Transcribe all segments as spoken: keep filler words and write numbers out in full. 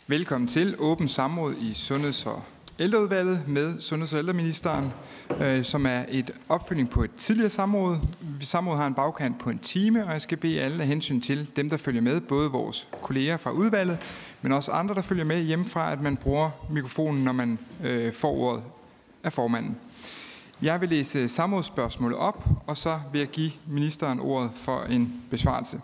Velkommen til åbent samråd i Sundheds- og Ældreudvalget med Sundheds- og Ældreministeren, øh, som er et opfølgning på et tidligere samråd. Samrådet har en bagkant på en time, og jeg skal bede alle af hensyn til dem, der følger med, både vores kolleger fra udvalget, men også andre, der følger med hjemmefra, at man bruger mikrofonen, når man øh, får ordet af formanden. Jeg vil læse samrådsspørgsmålet op, og så vil jeg give ministeren ordet for en besvarelse.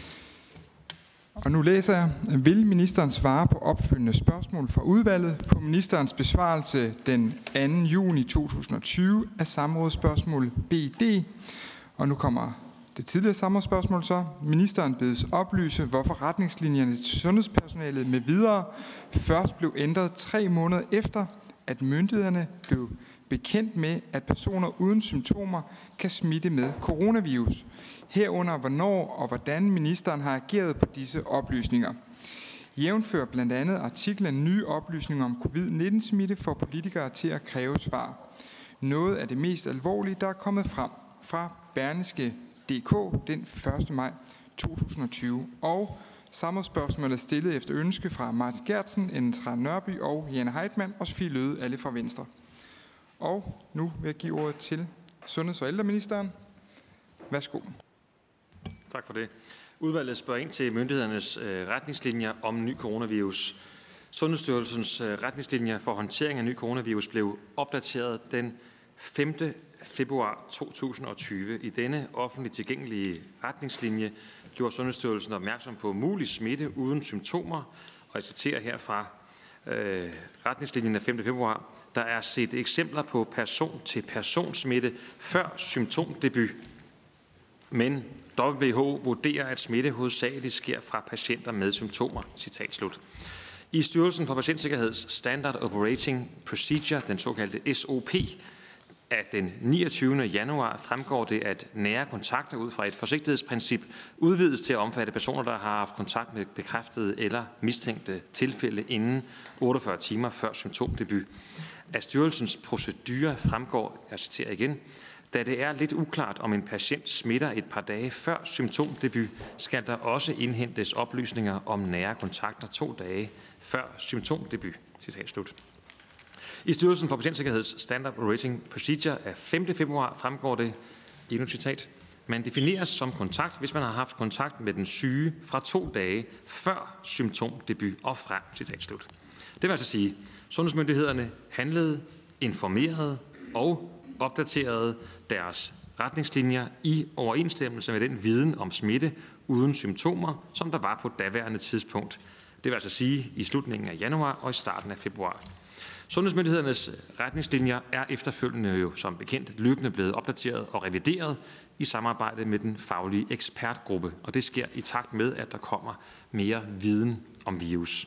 Og nu læser jeg. Vil ministeren svare på opfølgende spørgsmål fra udvalget på ministerens besvarelse den anden juni to tusind og tyve af samrådsspørgsmål B D? Og nu kommer det tidligere samrådsspørgsmål så. Ministeren bedes oplyse, hvorfor retningslinjerne til sundhedspersonalet med videre først blev ændret tre måneder efter, at myndighederne blev bekendt med, at personer uden symptomer kan smitte med coronavirus. Herunder hvornår og hvordan ministeren har ageret på disse oplysninger. Jævnfører blandt andet artiklen Nye oplysninger om covid nitten smitte for politikere til at kræve svar. Noget af det mest alvorlige, der er kommet frem fra Berlingske punktum d k den første maj to tusind og tyve. Og samrådsspørgsmålet er stillet efter ønske fra Martin Geertsen, Ellen Trane Nørby og Jane Heitmann og Sofie Løhde, alle fra Venstre. Og nu vil jeg give ordet til Sundheds- og Ældreministeren. Værsgo. Tak for det. Udvalget spørger ind til myndighedernes retningslinjer om ny coronavirus. Sundhedsstyrelsens retningslinjer for håndtering af ny coronavirus blev opdateret den femte februar to tusind og tyve. I denne offentligt tilgængelige retningslinje gjorde Sundhedsstyrelsen opmærksom på mulig smitte uden symptomer, og jeg citerer herfra øh, retningslinjen af femte februar. Der er set eksempler på person-til-person-smitte før symptomdebut, men W H O vurderer, at smitte hovedsageligt sker fra patienter med symptomer. Citat slut. I Styrelsen for Patientsikkerheds Standard Operating Procedure, den såkaldte S O P, af den niogtyvende januar fremgår det, at nære kontakter ud fra et forsigtighedsprincip udvides til at omfatte personer, der har haft kontakt med bekræftede eller mistænkte tilfælde inden otteogfyrre timer før symptomdebut. Af styrelsens procedure fremgår, jeg citerer igen, da det er lidt uklart, om en patient smitter et par dage før symptomdebut, skal der også indhentes oplysninger om nære kontakter to dage før symptomdebut. Citat slut. I Styrelsen for Patientsikkerheds Standard Operating Procedure af femte februar fremgår det, endnu citat, man defineres som kontakt, hvis man har haft kontakt med den syge fra to dage før symptomdebut og frem. Citat slut. Det vil altså sige, sundhedsmyndighederne handlede, informerede og opdaterede deres retningslinjer i overensstemmelse med den viden om smitte uden symptomer, som der var på daværende tidspunkt. Det vil altså sige i slutningen af januar og i starten af februar. Sundhedsmyndighedernes retningslinjer er efterfølgende jo som bekendt løbende blevet opdateret og revideret i samarbejde med den faglige ekspertgruppe, og det sker i takt med, at der kommer mere viden om virus.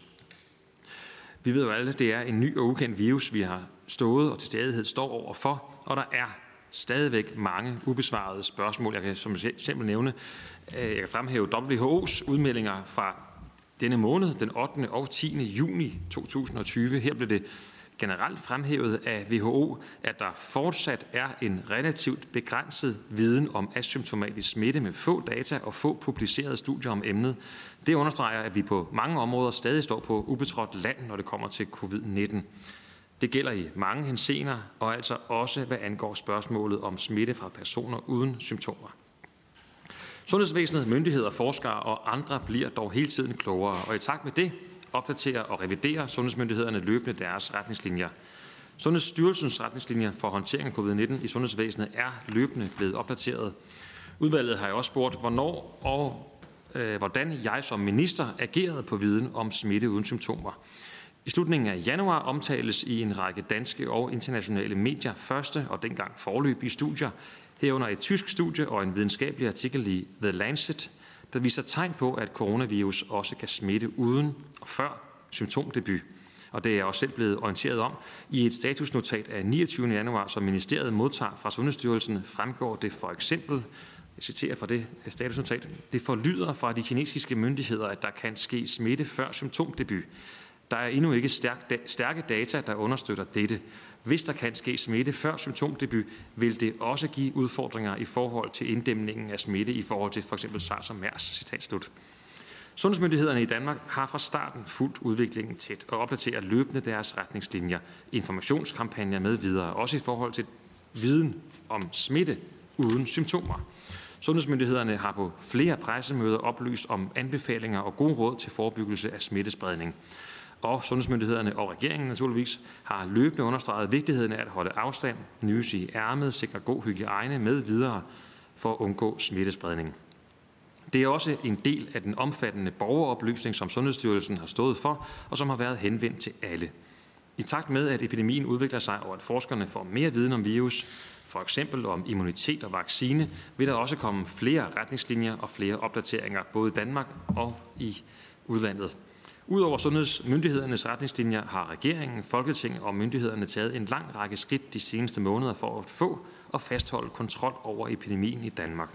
Vi ved jo alle, at det er en ny og ukendt virus, vi har stået og til stadighed står overfor, og der er stadigvæk mange ubesvarede spørgsmål. Jeg kan som eksempel nævne, jeg kan fremhæve W H O's udmeldinger fra denne måned, den ottende og tiende juni to tusind og tyve. Her blev det generelt fremhævet af W H O, at der fortsat er en relativt begrænset viden om asymptomatisk smitte med få data og få publicerede studier om emnet. Det understreger, at vi på mange områder stadig står på ubetrådt land, når det kommer til covid nitten. Det gælder i mange henseender, og altså også hvad angår spørgsmålet om smitte fra personer uden symptomer. Sundhedsvæsenet, myndigheder, forskere og andre bliver dog hele tiden klogere, og i takt med det opdaterer og reviderer sundhedsmyndighederne løbende deres retningslinjer. Sundhedsstyrelsens retningslinjer for håndtering af covid nitten i sundhedsvæsenet er løbende blevet opdateret. Udvalget har jo også spurgt, hvornår og øh, hvordan jeg som minister agerede på viden om smitte uden symptomer. I slutningen af januar omtales i en række danske og internationale medier første og dengang foreløbige studier, herunder et tysk studie og en videnskabelig artikel i The Lancet, der viser tegn på, at coronavirus også kan smitte uden og før symptomdebut. Og det er jeg også selv blevet orienteret om. I et statusnotat af niogtyvende januar, som ministeriet modtager fra Sundhedsstyrelsen, fremgår det for eksempel, jeg citerer fra det statusnotat, det forlyder fra de kinesiske myndigheder, at der kan ske smitte før symptomdebut. Der er endnu ikke stærke data, der understøtter dette. Hvis der kan ske smitte før symptomdebut, vil det også give udfordringer i forhold til inddæmningen af smitte i forhold til f.eks. SARS og MERS. Citat slut. Sundhedsmyndighederne i Danmark har fra starten fulgt udviklingen tæt og opdaterer løbende deres retningslinjer, informationskampagner med videre, også i forhold til viden om smitte uden symptomer. Sundhedsmyndighederne har på flere pressemøder oplyst om anbefalinger og gode råd til forebyggelse af smittespredning. Og sundhedsmyndighederne og regeringen naturligvis har løbende understreget vigtigheden af at holde afstand, nyse i ærmet, sikre god hygiejne med videre for at undgå smittespredning. Det er også en del af den omfattende borgeroplysning, som Sundhedsstyrelsen har stået for, og som har været henvendt til alle. I takt med, at epidemien udvikler sig, og at forskerne får mere viden om virus, for eksempel om immunitet og vaccine, vil der også komme flere retningslinjer og flere opdateringer, både i Danmark og i udlandet. Udover sundhedsmyndighedernes retningslinjer har regeringen, Folketinget og myndighederne taget en lang række skridt de seneste måneder for at få og fastholde kontrol over epidemien i Danmark.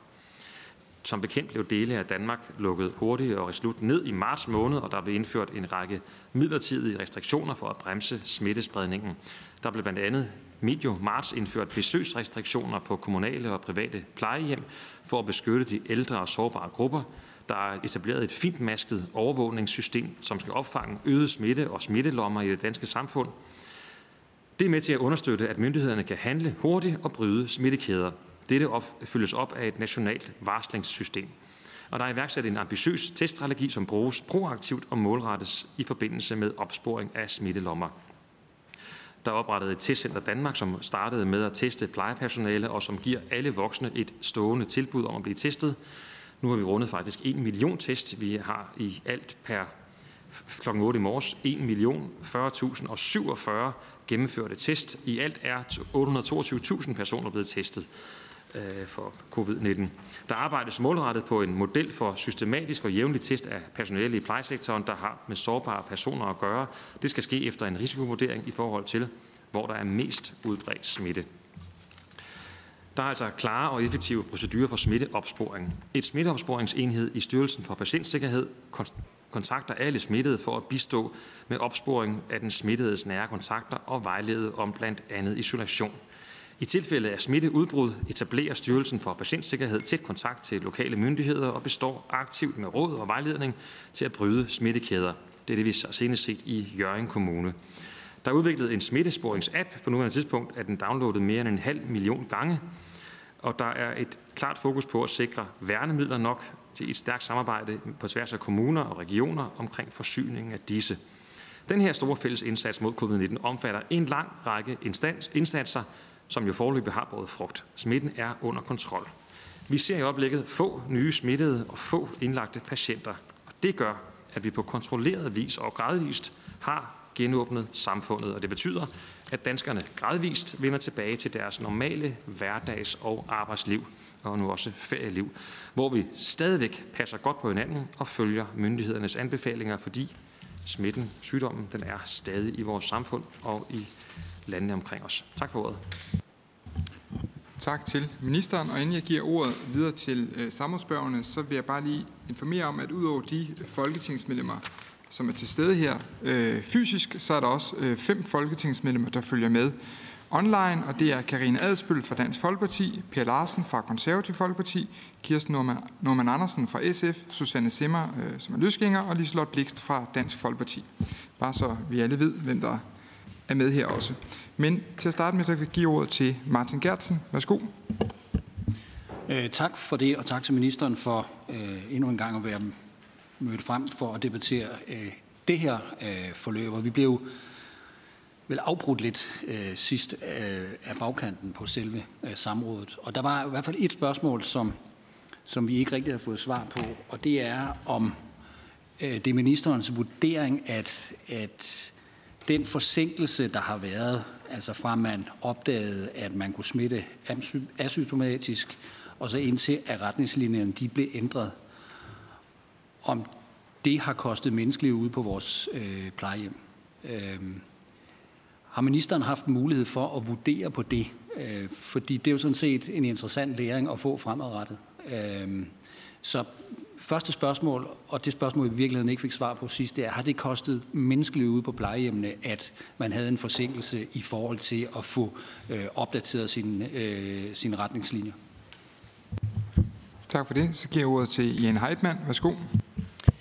Som bekendt blev dele af Danmark lukket hurtigt og resolut ned i marts måned, og der blev indført en række midlertidige restriktioner for at bremse smittespredningen. Der blev blandt andet medio marts indført besøgsrestriktioner på kommunale og private plejehjem for at beskytte de ældre og sårbare grupper. Der er etableret et fintmasket overvågningssystem, som skal opfange øget smitte og smittelommer i det danske samfund. Det er med til at understøtte, at myndighederne kan handle hurtigt og bryde smittekæder. Dette følges op af et nationalt varslingssystem. Og der er iværksat en ambitiøs teststrategi, som bruges proaktivt og målrettes i forbindelse med opsporing af smittelommer. Der er oprettet et testcenter Danmark, som startede med at teste plejepersonale, og som giver alle voksne et stående tilbud om at blive testet. Nu har vi rundet faktisk en million test. Vi har i alt per klokken otte i morges en million fyrre tusind og syvogfyrre gennemførte test. I alt er otte hundrede og toogtyve tusind personer blevet testet for covid nitten. Der arbejdes målrettet på en model for systematisk og jævnlig test af personale i plejesektoren, der har med sårbare personer at gøre. Det skal ske efter en risikovurdering i forhold til, hvor der er mest udbredt smitte. Der er altså klare og effektive procedurer for smitteopsporing. Et smitteopsporingsenhed i Styrelsen for Patientsikkerhed kontakter alle smittede for at bistå med opsporing af den smittedes nære kontakter og vejlede om blandt andet isolation. I tilfælde af smitteudbrud etablerer Styrelsen for Patientsikkerhed tæt kontakt til lokale myndigheder og består aktivt med råd og vejledning til at bryde smittekæder. Det er det, vi har senest set i Hjørring Kommune. Der er udviklet en smittesporingsapp. På nuværende tidspunkt er den downloadet mere end en halv million gange. Og der er et klart fokus på at sikre værnemidler nok til et stærkt samarbejde på tværs af kommuner og regioner omkring forsyningen af disse. Den her store fælles indsats mod covid nitten omfatter en lang række indsatser, som jo foreløbig har båret frugt. Smitten er under kontrol. Vi ser i øjeblikket få nye smittede og få indlagte patienter. Og det gør, at vi på kontrolleret vis og gradvist har genåbnet samfundet. Og det betyder, at danskerne gradvist vender tilbage til deres normale hverdags- og arbejdsliv, og nu også ferieliv, hvor vi stadigvæk passer godt på hinanden og følger myndighedernes anbefalinger, fordi smitten, sygdommen, den er stadig i vores samfund og i landene omkring os. Tak for ordet. Tak til ministeren, og inden jeg giver ordet videre til øh, samrådsspørgerne, så vil jeg bare lige informere om, at udover de folketingsmedlemmer, som er til stede her øh, fysisk, så er der også øh, fem folketingsmedlemmer, der følger med online, og det er Karina Adsbøl fra Dansk Folkeparti, Per Larsen fra Konservativ Folkeparti, Kirsten Normann Andersen fra S F, Susanne Zimmer, øh, som er løsgænger, og Liselott Blixt fra Dansk Folkeparti. Bare så vi alle ved, hvem der er med her også. Men til at starte med, så kan jeg give ordet til Martin Geertsen. Værsgo. Øh, tak for det, og tak til ministeren for øh, endnu en gang at være mødt frem for at debattere øh, det her øh, forløb. Og vi blev vel afbrudt lidt øh, sidst øh, af bagkanten på selve øh, samrådet. Og der var i hvert fald et spørgsmål, som, som vi ikke rigtig har fået svar på, og det er om øh, det er ministerens vurdering, at, at den forsinkelse, der har været, altså fra man opdagede, at man kunne smitte asymptomatisk, og så indtil at retningslinjerne de blev ændret, om det har kostet menneskeliv ude på vores øh, plejehjem. Øh, har ministeren haft mulighed for at vurdere på det? Øh, fordi det er jo sådan set en interessant læring at få fremadrettet. Øh, så første spørgsmål, og det spørgsmål, vi i virkeligheden ikke fik svar på sidst, det er, har det kostet menneskeliv ude på plejehjemmene, at man havde en forsinkelse i forhold til at få øh, opdateret sine, øh, sine retningslinjer? Tak for det. Så giver jeg ordet til Jane Heitmann. Værsgo.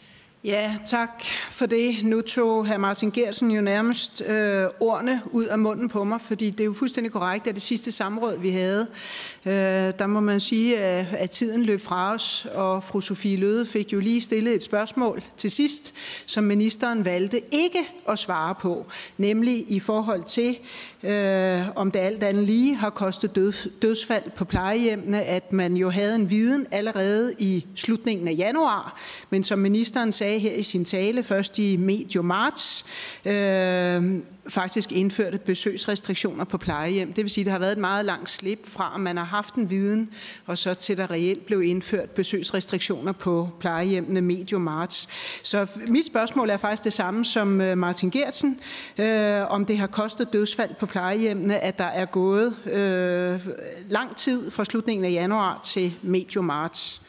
Ja, tak for det. Nu tog hr. Martin Geertsen jo nærmest øh, ordene ud af munden på mig, fordi det er jo fuldstændig korrekt, at det sidste samråd, vi havde, øh, der må man sige, at, at tiden løb fra os, og fru Sophie Løhde fik jo lige stillet et spørgsmål til sidst, som ministeren valgte ikke at svare på, nemlig i forhold til, øh, om det alt andet lige har kostet død, dødsfald på plejehjemmene, at man jo havde en viden allerede i slutningen af januar, men som ministeren sagde her i sin tale, først i medio marts, øh, faktisk indførte besøgsrestriktioner på plejehjem. Det vil sige, at der har været et meget langt slip fra, at man har haft en viden, og så til der reelt blev indført besøgsrestriktioner på plejehjemmene medio marts. Så mit spørgsmål er faktisk det samme som Martin Geertsen, øh, om det har kostet dødsfald på plejehjemmene, at der er gået øh, lang tid fra slutningen af januar til medio marts.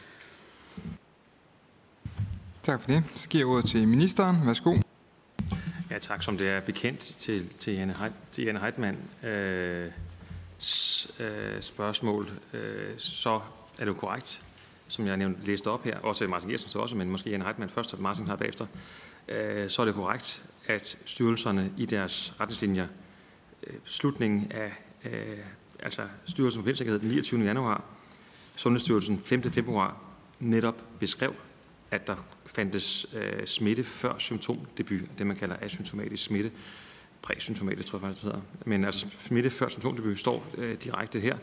Tak for det. Så giver jeg ordet til ministeren. Værsgo. Ja, tak. Som det er bekendt til, til Jane, Heid, til Jane Heitmann øh, s, øh, spørgsmål, øh, så er det jo korrekt, som jeg nævnte, læste op her, også Martin Geertsen også, men måske Jane Heitmann først, og Martin har bagefter, øh, så er det korrekt, at styrelserne i deres retningslinjer øh, slutningen af, øh, altså Styrelsen for Patientsikkerhed den niogtyvende januar, Sundhedsstyrelsen femte februar, netop beskrev, at der fandtes øh, smitte før symptomdebut, det man kalder asymptomatisk smitte, præsymptomatisk tror jeg faktisk det hedder, men altså smitte før symptomdebut står øh, direkte her.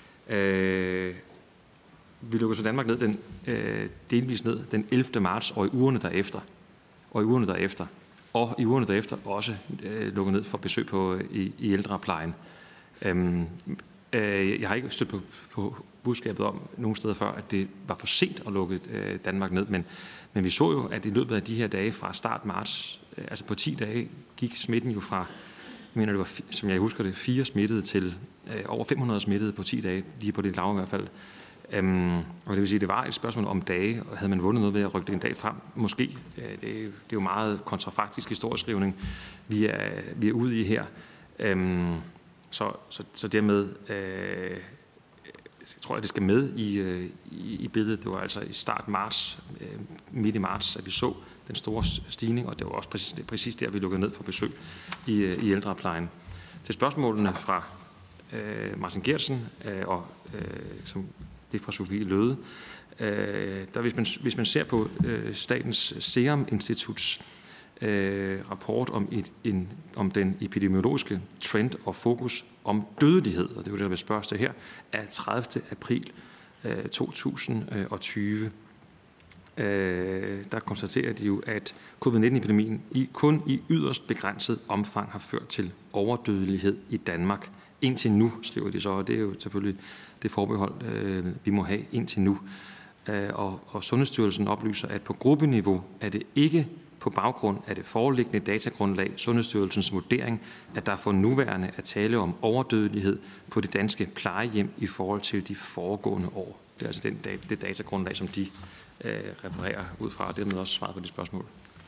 Øh, vi lukker så Danmark ned den, øh, delvis ned den ellevte marts og i ugerne derefter, og i ugerne derefter, og i ugerne derefter også øh, lukket ned for besøg på, i, i ældreplejen. Øh, øh, jeg har ikke stødt på, på budskabet om nogle steder før, at det var for sent at lukke øh, Danmark ned, men, men vi så jo, at i løbet af de her dage fra start marts, øh, altså på ti dage, gik smitten jo fra, jeg mener det var, som jeg husker det, fire smittede til øh, over fem hundrede smittede på ti dage, lige på det lave i hvert fald. Øhm, og det vil sige, det var et spørgsmål om dage, og havde man vundet noget ved at rykke det en dag frem? Måske. Øh, det, det er jo meget kontrafaktisk historieskrivning, vi er, vi er ude i her. Øhm, så, så, så dermed øh, jeg tror jeg, det skal med i, i, i billedet. Det var altså i start marts, midt i marts, at vi så den store stigning, og det var også præcis, præcis der, vi lukkede ned for besøg i, i ældreplejen. Til spørgsmålene fra øh, Martin Geertsen øh, og øh, som det fra Sophie Løhde, øh, der hvis man, hvis man ser på øh, Statens Serum Instituts øh, rapport om, et, en, om den epidemiologiske trend og fokus om dødelighed, og det er jo det, der vil spørges til her, af tredivte april øh, to tusind og tyve. Øh, der konstaterer de jo, at covid nitten-epidemien i, kun i yderst begrænset omfang har ført til overdødelighed i Danmark. Indtil nu, skriver de så, og det er jo selvfølgelig det forbehold, øh, vi må have indtil nu. Øh, og, og Sundhedsstyrelsen oplyser, at på gruppeniveau er det ikke på baggrund af det foreliggende datagrundlag Sundhedsstyrelsens vurdering, at der for nuværende er tale om overdødelighed på de danske plejehjem i forhold til de foregående år. Det er altså den, det datagrundlag, som de øh, refererer ud fra, og dermed også svaret på de spørgsmål.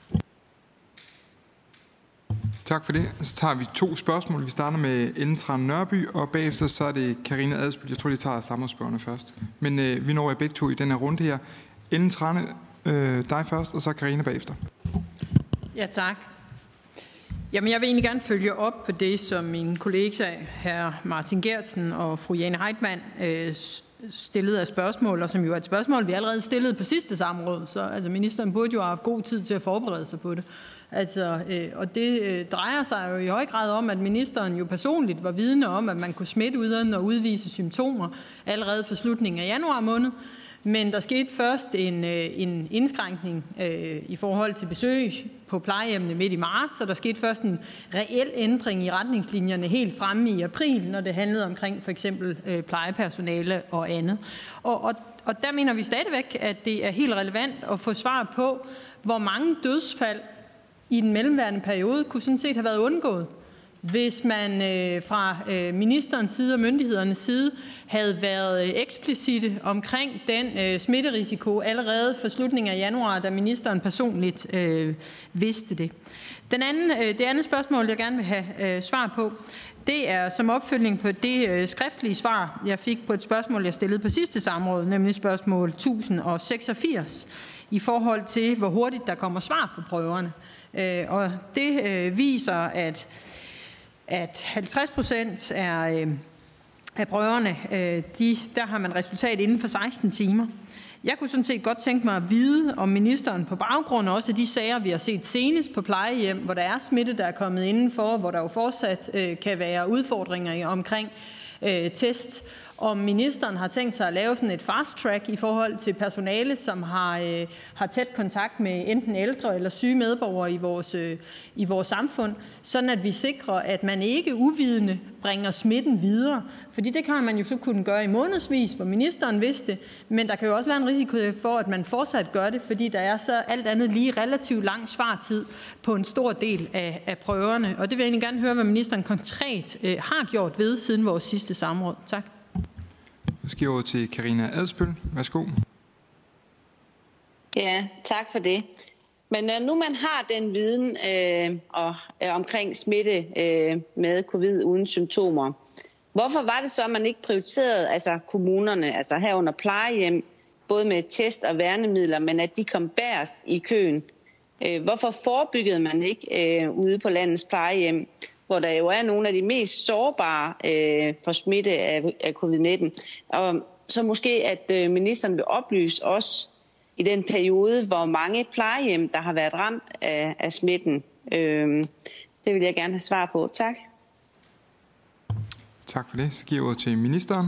Tak for det. Så tager vi to spørgsmål. Vi starter med Ellen Trane Nørby, og bagefter så er det Karina Adsbøl. Jeg tror, de tager samrådsspørgerne først. Men øh, vi når jer begge to i den her runde her. Ellen Trane, øh, dig først, og så Karina bagefter. Ja, tak. Jamen, jeg vil egentlig gerne følge op på det, som min kollega, hr. Martin Geertsen og fru Jane Heitmann, øh, stillede af spørgsmål, og som jo er et spørgsmål, vi allerede stillede på sidste samråd. Så altså, ministeren burde jo have haft god tid til at forberede sig på det. Altså, øh, og det øh, drejer sig jo i høj grad om, at ministeren jo personligt var vidne om, at man kunne smitte uden at udvise symptomer allerede for slutningen af januar måned. Men der skete først en, en indskrænkning øh, i forhold til besøg på plejehjemmene midt i marts, og der skete først en reel ændring i retningslinjerne helt fremme i april, når det handlede omkring for eksempel øh, plejepersonale og andet. Og, og, og der mener vi stadigvæk, at det er helt relevant at få svar på, hvor mange dødsfald i den mellemværende periode kunne sådan set have været undgået, hvis man øh, fra øh, ministerens side og myndighedernes side havde været øh, eksplicite omkring den øh, smitterisiko allerede for slutningen af januar, da ministeren personligt øh, vidste det. Den anden, øh, det andet spørgsmål, jeg gerne vil have øh, svar på, det er som opfølgning på det øh, skriftlige svar, jeg fik på et spørgsmål, jeg stillede på sidste samråd, nemlig spørgsmål tusind og seksogfirs, i forhold til, hvor hurtigt der kommer svar på prøverne. Øh, og det øh, viser, at at halvtreds procent af, øh, af prøverne, øh, de, der har man resultat inden for seksten timer. Jeg kunne sådan set godt tænke mig at vide, om ministeren på baggrund også af de sager, vi har set senest på plejehjem, hvor der er smitte, der er kommet indenfor, hvor der jo fortsat øh, kan være udfordringer omkring øh, test, om ministeren har tænkt sig at lave sådan et fast track i forhold til personale, som har, øh, har tæt kontakt med enten ældre eller syge medborgere i vores, øh, i vores samfund, sådan at vi sikrer, at man ikke uvidende bringer smitten videre. Fordi det kan man jo så kunne gøre i månedsvis, hvor ministeren vidste det, men der kan jo også være en risiko for, at man fortsat gør det, fordi der er så alt andet lige relativt lang svartid på en stor del af, af prøverne. Og det vil jeg egentlig gerne høre, hvad ministeren konkret øh, har gjort ved siden vores sidste samråd. Tak. Jeg skal over til Karina Adsbøl. Værsgo. Ja, tak for det. Men når nu man har den viden øh, og, øh, omkring smitte øh, med covid uden symptomer, hvorfor var det så, at man ikke prioriterede altså kommunerne, altså herunder plejehjem, både med test og værnemidler, men at de kom bærs i køen? Øh, hvorfor forebyggede man ikke øh, ude på landets plejehjem, hvor der jo er nogle af de mest sårbare øh, for smitte af, af covid nitten. Og så måske, at øh, ministeren vil oplyse os i den periode, hvor mange plejehjem, der har været ramt af, af smitten. Øh, det vil jeg gerne have svar på. Tak. Tak for det. Så giver jeg ordet til ministeren.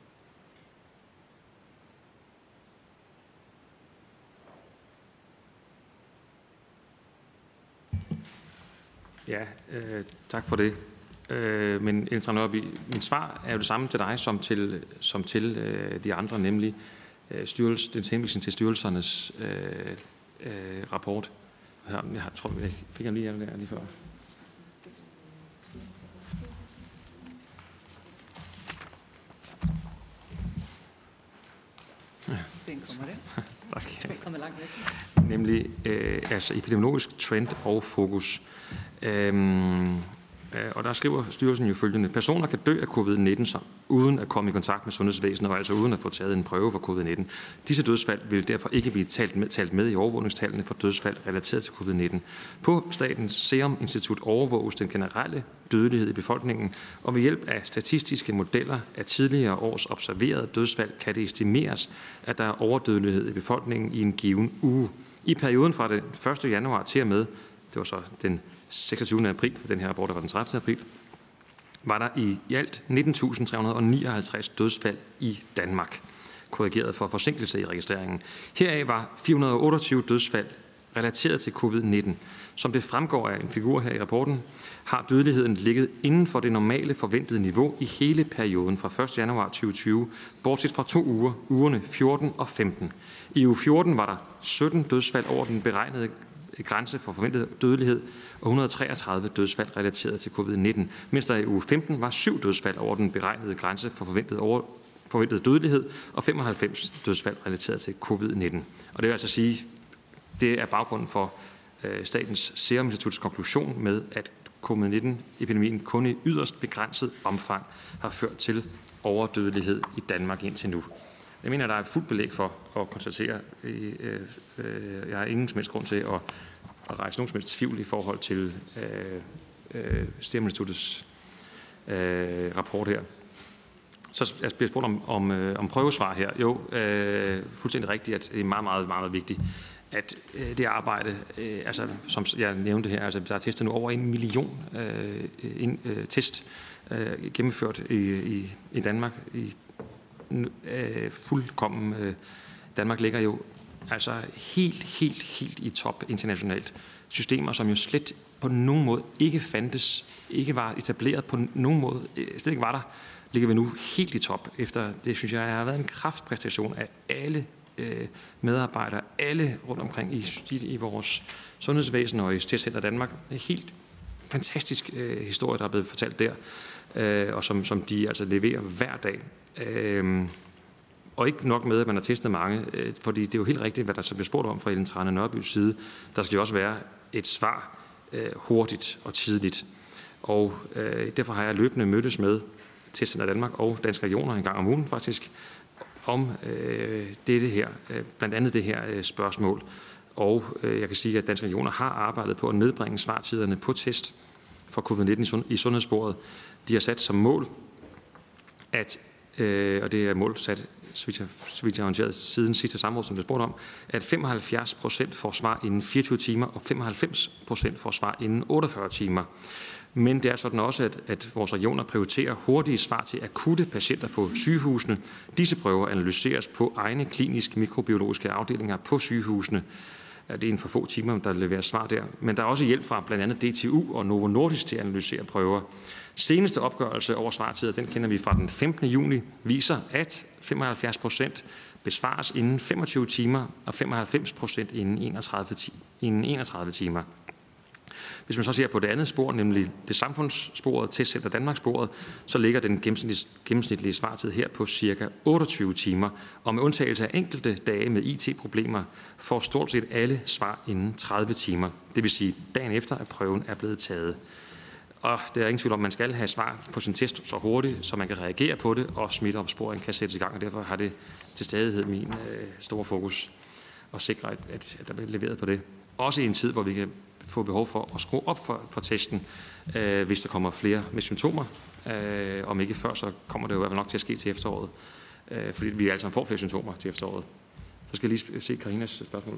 Ja, øh, tak for det. Øh, men Ellen Trane Nørby, min svar er jo det samme til dig som til, som til øh, de andre, nemlig øh, styrelse, den henvisning til styrelsernes øh, øh, rapport. Jeg, jeg tror, jeg fik jeg lige der lige før. Den kommer der. Tak. Den kommer langt væk. Nemlig øh, altså epidemiologisk trend og fokus. Øhm, øh, og der skriver styrelsen jo følgende: personer kan dø af covid nitten uden at komme i kontakt med sundhedsvæsenet, og altså uden at få taget en prøve for covid nitten. Disse dødsfald vil derfor ikke blive talt med, talt med i overvågningstallene for dødsfald relateret til covid nitten. På Statens Serum Institut overvåges den generelle dødelighed i befolkningen, og ved hjælp af statistiske modeller af tidligere års observerede dødsfald kan det estimeres, at der er overdødelighed i befolkningen i en given uge. I perioden fra den første januar til og med, det var så den seksogtyvende april, for den her rapport var den tredivte april, var der i alt nitten tusind tre hundrede og nioghalvtreds dødsfald i Danmark, korrigeret for forsinkelse i registreringen. Heraf var fire hundrede og otteogtyve dødsfald relateret til covid nitten. Som det fremgår af en figur her i rapporten, har dødeligheden ligget inden for det normale forventede niveau i hele perioden fra første januar tyve tyve, bortset fra to uger, ugerne fjorten og femten. I uge fjorten var der sytten dødsfald over den beregnede grænse for forventet dødelighed og et hundrede og treogtredive dødsfald relateret til covid nitten, mens der i uge femten var syv dødsfald over den beregnede grænse for forventet, over, forventet dødelighed og femoghalvfems dødsfald relateret til covid nitten. Og det vil altså sige, det er baggrunden for øh, Statens Serum Instituts konklusion med, at covid nitten-epidemien kun i yderst begrænset omfang har ført til overdødelighed i Danmark indtil nu. Jeg mener, der er fuldt belæg for at konstatere, øh, øh, jeg har ingen som helst grund til at, at rejse nogen som helst tvivl i forhold til øh, øh, Serum Instituttets øh, rapport her. Så jeg bliver spurgt om, om, øh, om prøvesvar her. Jo, øh, fuldstændig rigtigt, at det er meget, meget, meget vigtigt, at øh, det arbejde, øh, altså som jeg nævnte her, altså der er testet nu over en million øh, in, øh, test øh, gennemført i, i, i Danmark i øh, fuldkommen. Øh, Danmark ligger jo altså helt, helt, helt i top internationalt. Systemer, som jo slet på nogen måde ikke fandtes, ikke var etableret på nogen måde, slet ikke var der, ligger vi nu helt i top. Efter det, synes jeg, har været en kraftpræstation af alle øh, medarbejdere, alle rundt omkring i, i, i vores sundhedsvæsen og i Testcenter Danmark. Det er helt fantastisk øh, historie, der er blevet fortalt der, øh, og som, som de altså leverer hver dag. Øh, og ikke nok med, at man har testet mange, øh, fordi det er jo helt rigtigt, hvad der så bliver spurgt om fra Ellen Trane Nørbys side. Der skal jo også være et svar øh, hurtigt og tidligt. Og øh, derfor har jeg løbende mødtes med Testcenter Danmark og Danske Regioner en gang om ugen faktisk, om øh, dette her, øh, blandt andet det her øh, spørgsmål. Og øh, jeg kan sige, at Danske Regioner har arbejdet på at nedbringe svartiderne på test for covid nitten i, sund- i sundhedssporet. De har sat som mål, at, øh, og det er mål sat, så vidt jeg, så vidt jeg har orienteret siden sidste samråd, som det spurgte om, at femoghalvfjerds procent får svar inden fireogtyve timer, og femoghalvfems procent får svar inden otteogfyrre timer. Men det er sådan også, at, at vores regioner prioriterer hurtige svar til akutte patienter på sygehusene. Disse prøver analyseres på egne kliniske mikrobiologiske afdelinger på sygehusene. Det er inden for få timer, der leverer svar der. Men der er også hjælp fra blandt andet D T U og Novo Nordisk til at analysere prøver. Seneste opgørelse over svartider, den kender vi fra den femtende juni, viser, at femoghalvfjerds procent besvares inden femogtyve timer og femoghalvfems procent inden enogtredive timer. Hvis man så ser på det andet spor, nemlig det samfundssporet, Testcenter Danmark-sporet, så ligger den gennemsnitlige svartid her på ca. otteogtyve timer. Og med undtagelse af enkelte dage med I T-problemer, får stort set alle svar inden tredive timer. Det vil sige dagen efter, at prøven er blevet taget. Og der er ingen tvivl om, at man skal have svar på sin test så hurtigt, så man kan reagere på det, og smitteopsporing kan sættes i gang. Og derfor har det til stadighed min øh, store fokus at sikre, at, at der bliver leveret på det. Også i en tid, hvor vi kan få behov for at skrue op for, for testen, øh, hvis der kommer flere med symptomer. Øh, om ikke før, så kommer det jo i hvert fald nok til at ske til efteråret, øh, fordi vi alle sammen får flere symptomer til efteråret. Så skal jeg lige se Karinas spørgsmål.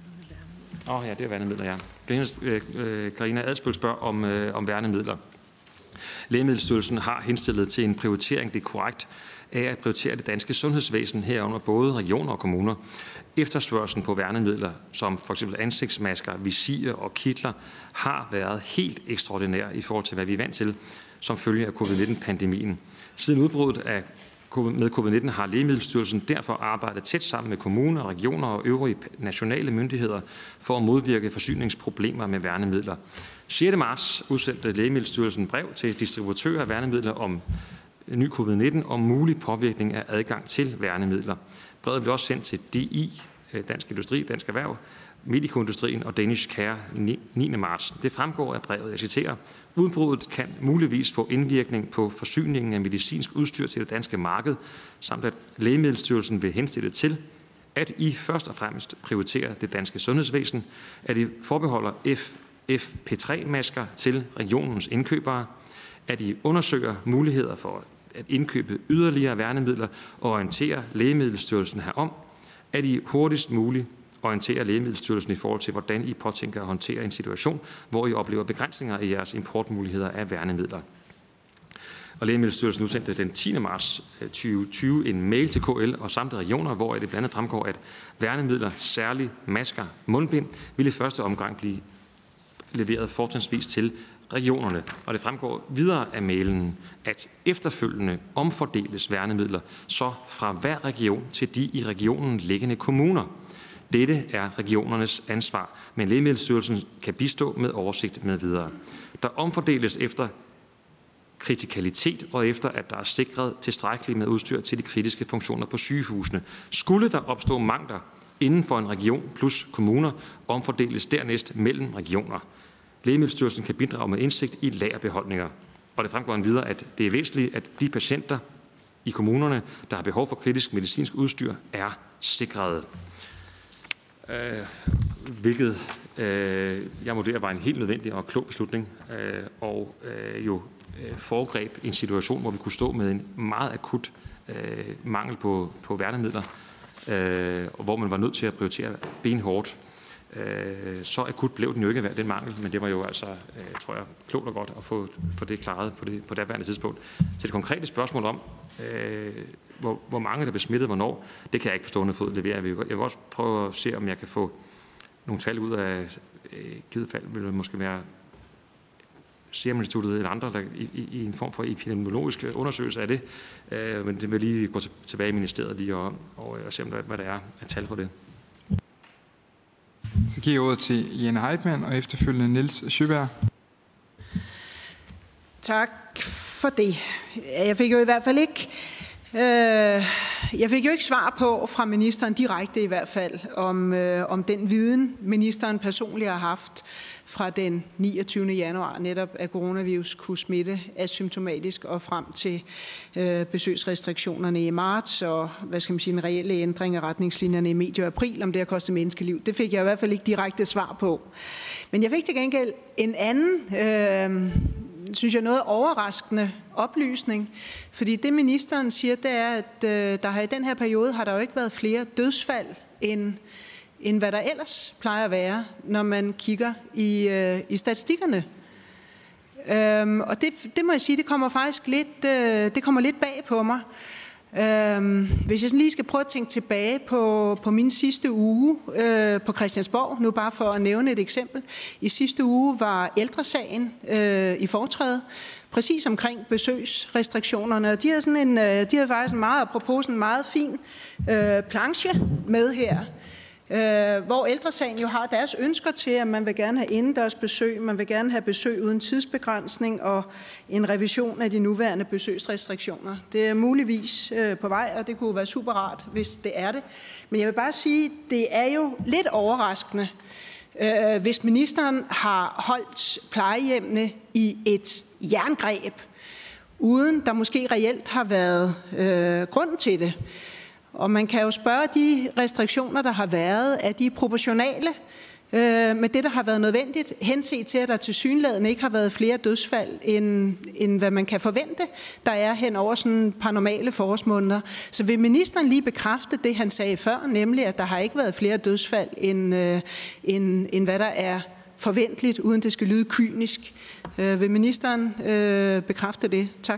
Åh oh, ja, det er værnemidler, ja. Karinas, øh, Karina Adspøl spørger om, øh, om værnemidler. Lægemiddelstyrelsen har henstillet til en prioritering, det er korrekt, af at prioritere det danske sundhedsvæsen herunder både regioner og kommuner. Efterspørgslen på værnemidler, som for eksempel ansigtsmasker, visirer og kitler, har været helt ekstraordinær i forhold til, hvad vi er vant til som følge af covid nitten-pandemien. Siden udbruddet af med covid nitten har Lægemiddelstyrelsen derfor arbejdet tæt sammen med kommuner, regioner og øvrige nationale myndigheder for at modvirke forsyningsproblemer med værnemidler. sjette marts udsendte Lægemiddelstyrelsen brev til distributører af værnemidler om ny covid nitten og mulig påvirkning af adgang til værnemidler. Brevet blev også sendt til D I, Dansk Industri, Dansk Erhverv, Medicoindustrien og Danish Care niende marts. Det fremgår af brevet, jeg citerer, udbruddet kan muligvis få indvirkning på forsyningen af medicinsk udstyr til det danske marked, samt at Lægemiddelstyrelsen vil henstille til, at I først og fremmest prioriterer det danske sundhedsvæsen, at I forbeholder F F P tre masker til regionens indkøbere, at I undersøger muligheder for at indkøbe yderligere værnemidler og orientere Lægemiddelstyrelsen herom, at I hurtigst muligt orienterer Lægemiddelstyrelsen i forhold til, hvordan I påtænker at håndtere en situation, hvor I oplever begrænsninger i jeres importmuligheder af værnemidler. Og Lægemiddelstyrelsen udsendte den tiende marts tyve tyve en mail til K L og samtlige regioner, hvor det blandt andet fremgår, at værnemidler, særligt masker, mundbind, vil i første omgang blive leveret fortrinsvis til regionerne. Og det fremgår videre af mailen, at efterfølgende omfordeles værnemidler så fra hver region til de i regionen liggende kommuner. Dette er regionernes ansvar, men Lægemiddelstyrelsen kan bistå med oversigt med videre. Der omfordeles efter kritikalitet og efter, at der er sikret tilstrækkeligt med udstyr til de kritiske funktioner på sygehusene. Skulle der opstå mangler inden for en region plus kommuner, omfordeles dernæst mellem regioner. Lægemiddelstyrelsen kan bidrage med indsigt i lagerbeholdninger. Og det fremgår videre, at det er væsentligt, at de patienter i kommunerne, der har behov for kritisk medicinsk udstyr, er sikrede. Øh, hvilket øh, jeg vurderer var en helt nødvendig og klog beslutning, øh, og øh, jo øh, foregreb en situation, hvor vi kunne stå med en meget akut øh, mangel på, på værnemidler, øh, og hvor man var nødt til at prioritere benhårdt. Øh, så akut blev den jo ikke den mangel, men det var jo altså, øh, tror jeg, klogt og godt at få, få det klaret på det, på det værende tidspunkt. Til det konkrete spørgsmål om, øh, hvor, hvor mange der blev smittet hvornår, det kan jeg ikke på stående fod levere. Jeg vil, jeg vil også prøve at se, om jeg kan få nogle tal ud af øh, givet fald, vil det måske være Serum Instituttet eller andre, der i, i, i en form for epidemiologisk undersøgelse af det. Øh, men det vil lige gå tilbage i ministeriet lige og, og, og se, hvad der er af tal for det. Så giver jeg ordet til Jane Heitmann og efterfølgende Niels Sjøberg. Tak for det. Jeg fik jo i hvert fald ikke, øh, jeg fik jo ikke svar på fra ministeren direkte i hvert fald, om, øh, om den viden, ministeren personligt har haft fra den niogtyvende januar, netop at coronavirus kunne smitte asymptomatisk og frem til øh, besøgsrestriktionerne i marts og hvad skal man sige, en reelle ændring af retningslinjerne i medio april, om det har kostet menneskeliv. Det fik jeg i hvert fald ikke direkte svar på. Men jeg fik til gengæld en anden, øh, synes jeg, noget overraskende oplysning. Fordi det ministeren siger, det er, at øh, der har i den her periode har der jo ikke været flere dødsfald end end hvad der ellers plejer at være, når man kigger i, øh, i statistikkerne. Øhm, og det, det må jeg sige, det kommer faktisk lidt, øh, det kommer lidt bag på mig. Øhm, hvis jeg sådan lige skal prøve at tænke tilbage på, på min sidste uge øh, på Christiansborg, nu bare for at nævne et eksempel. I sidste uge var ældresagen øh, i foretræde, præcis omkring besøgsrestriktionerne. Og de har sådan en, øh, de har faktisk en meget, apropos en meget fin øh, planche med her, Øh, hvor ældresagen jo har deres ønsker til, at man vil gerne have indendørs besøg, man vil gerne have besøg uden tidsbegrænsning og en revision af de nuværende besøgsrestriktioner. Det er muligvis øh, på vej, og det kunne være super rart, hvis det er det. Men jeg vil bare sige, det er jo lidt overraskende, øh, hvis ministeren har holdt plejehjemmene i et jerngreb, uden der måske reelt har været øh, grund til det. Og man kan jo spørge, de restriktioner, der har været, er de proportionale øh, med det, der har været nødvendigt, henset til, at der tilsyneladende ikke har været flere dødsfald, end, end hvad man kan forvente, der er hen over sådan et par normale forårsmåneder. Så vil ministeren lige bekræfte det, han sagde før, nemlig, at der har ikke været flere dødsfald, end, øh, end, end hvad der er forventeligt, uden det skal lyde kynisk. Øh, vil ministeren øh, bekræfte det? Tak.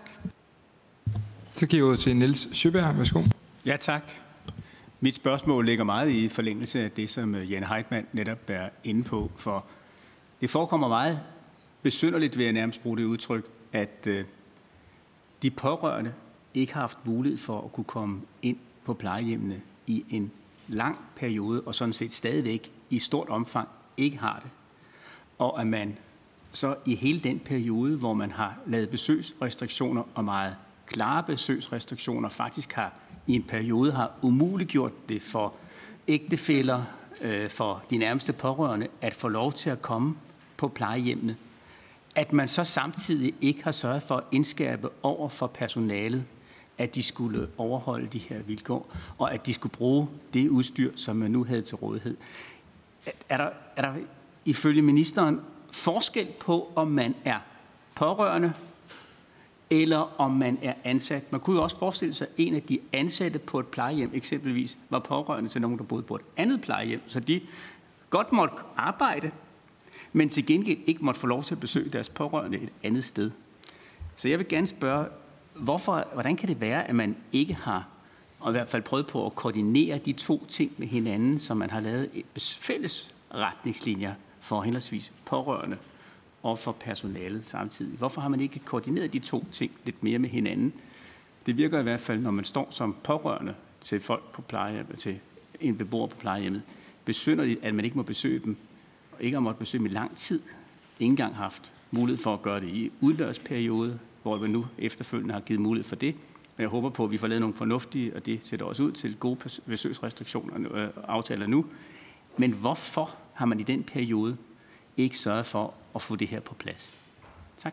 Så giver jeg ordet til Niels Sjøberg. Værsgo. Ja, tak. Mit spørgsmål ligger meget i forlængelse af det, som Jane Heitmann netop er inde på, for det forekommer meget besynderligt, vil jeg nærmest bruge det udtryk, at de pårørende ikke har haft mulighed for at kunne komme ind på plejehjemmene i en lang periode, og sådan set stadigvæk i stort omfang ikke har det. Og at man så i hele den periode, hvor man har lavet besøgsrestriktioner og meget klare besøgsrestriktioner, faktisk har i en periode har umuliggjort det for ægtefæller, øh, for de nærmeste pårørende, at få lov til at komme på plejehjemmene. At man så samtidig ikke har sørget for at indskærpe over for personalet, at de skulle overholde de her vilkår, og at de skulle bruge det udstyr, som man nu havde til rådighed. Er der, er der ifølge ministeren forskel på, om man er pårørende, eller om man er ansat? Man kunne jo også forestille sig, at en af de ansatte på et plejehjem eksempelvis var pårørende til nogen, der boede på et andet plejehjem, så de godt måtte arbejde, men til gengæld ikke måtte få lov til at besøge deres pårørende et andet sted. Så jeg vil gerne spørge, hvorfor, hvordan kan det være, at man ikke har, og i hvert fald prøvet på at koordinere de to ting med hinanden, så man har lavet et fælles retningslinjer for henholdsvis pårørende og for personalet samtidig? Hvorfor har man ikke koordineret de to ting lidt mere med hinanden? Det virker i hvert fald, når man står som pårørende til folk på plejehjemmet, til en beboer på plejehjemmet, besynderligt, at man ikke må besøge dem, og ikke har måttet besøge dem i lang tid. Ikke engang haft mulighed for at gøre det i udendørsperiode, hvor man nu efterfølgende har givet mulighed for det. Men jeg håber på, at vi får lavet nogle fornuftige, og det sætter også ud til gode besøgsrestriktioner og aftaler nu. Men hvorfor har man i den periode ikke sørget for at få det her på plads? Tak.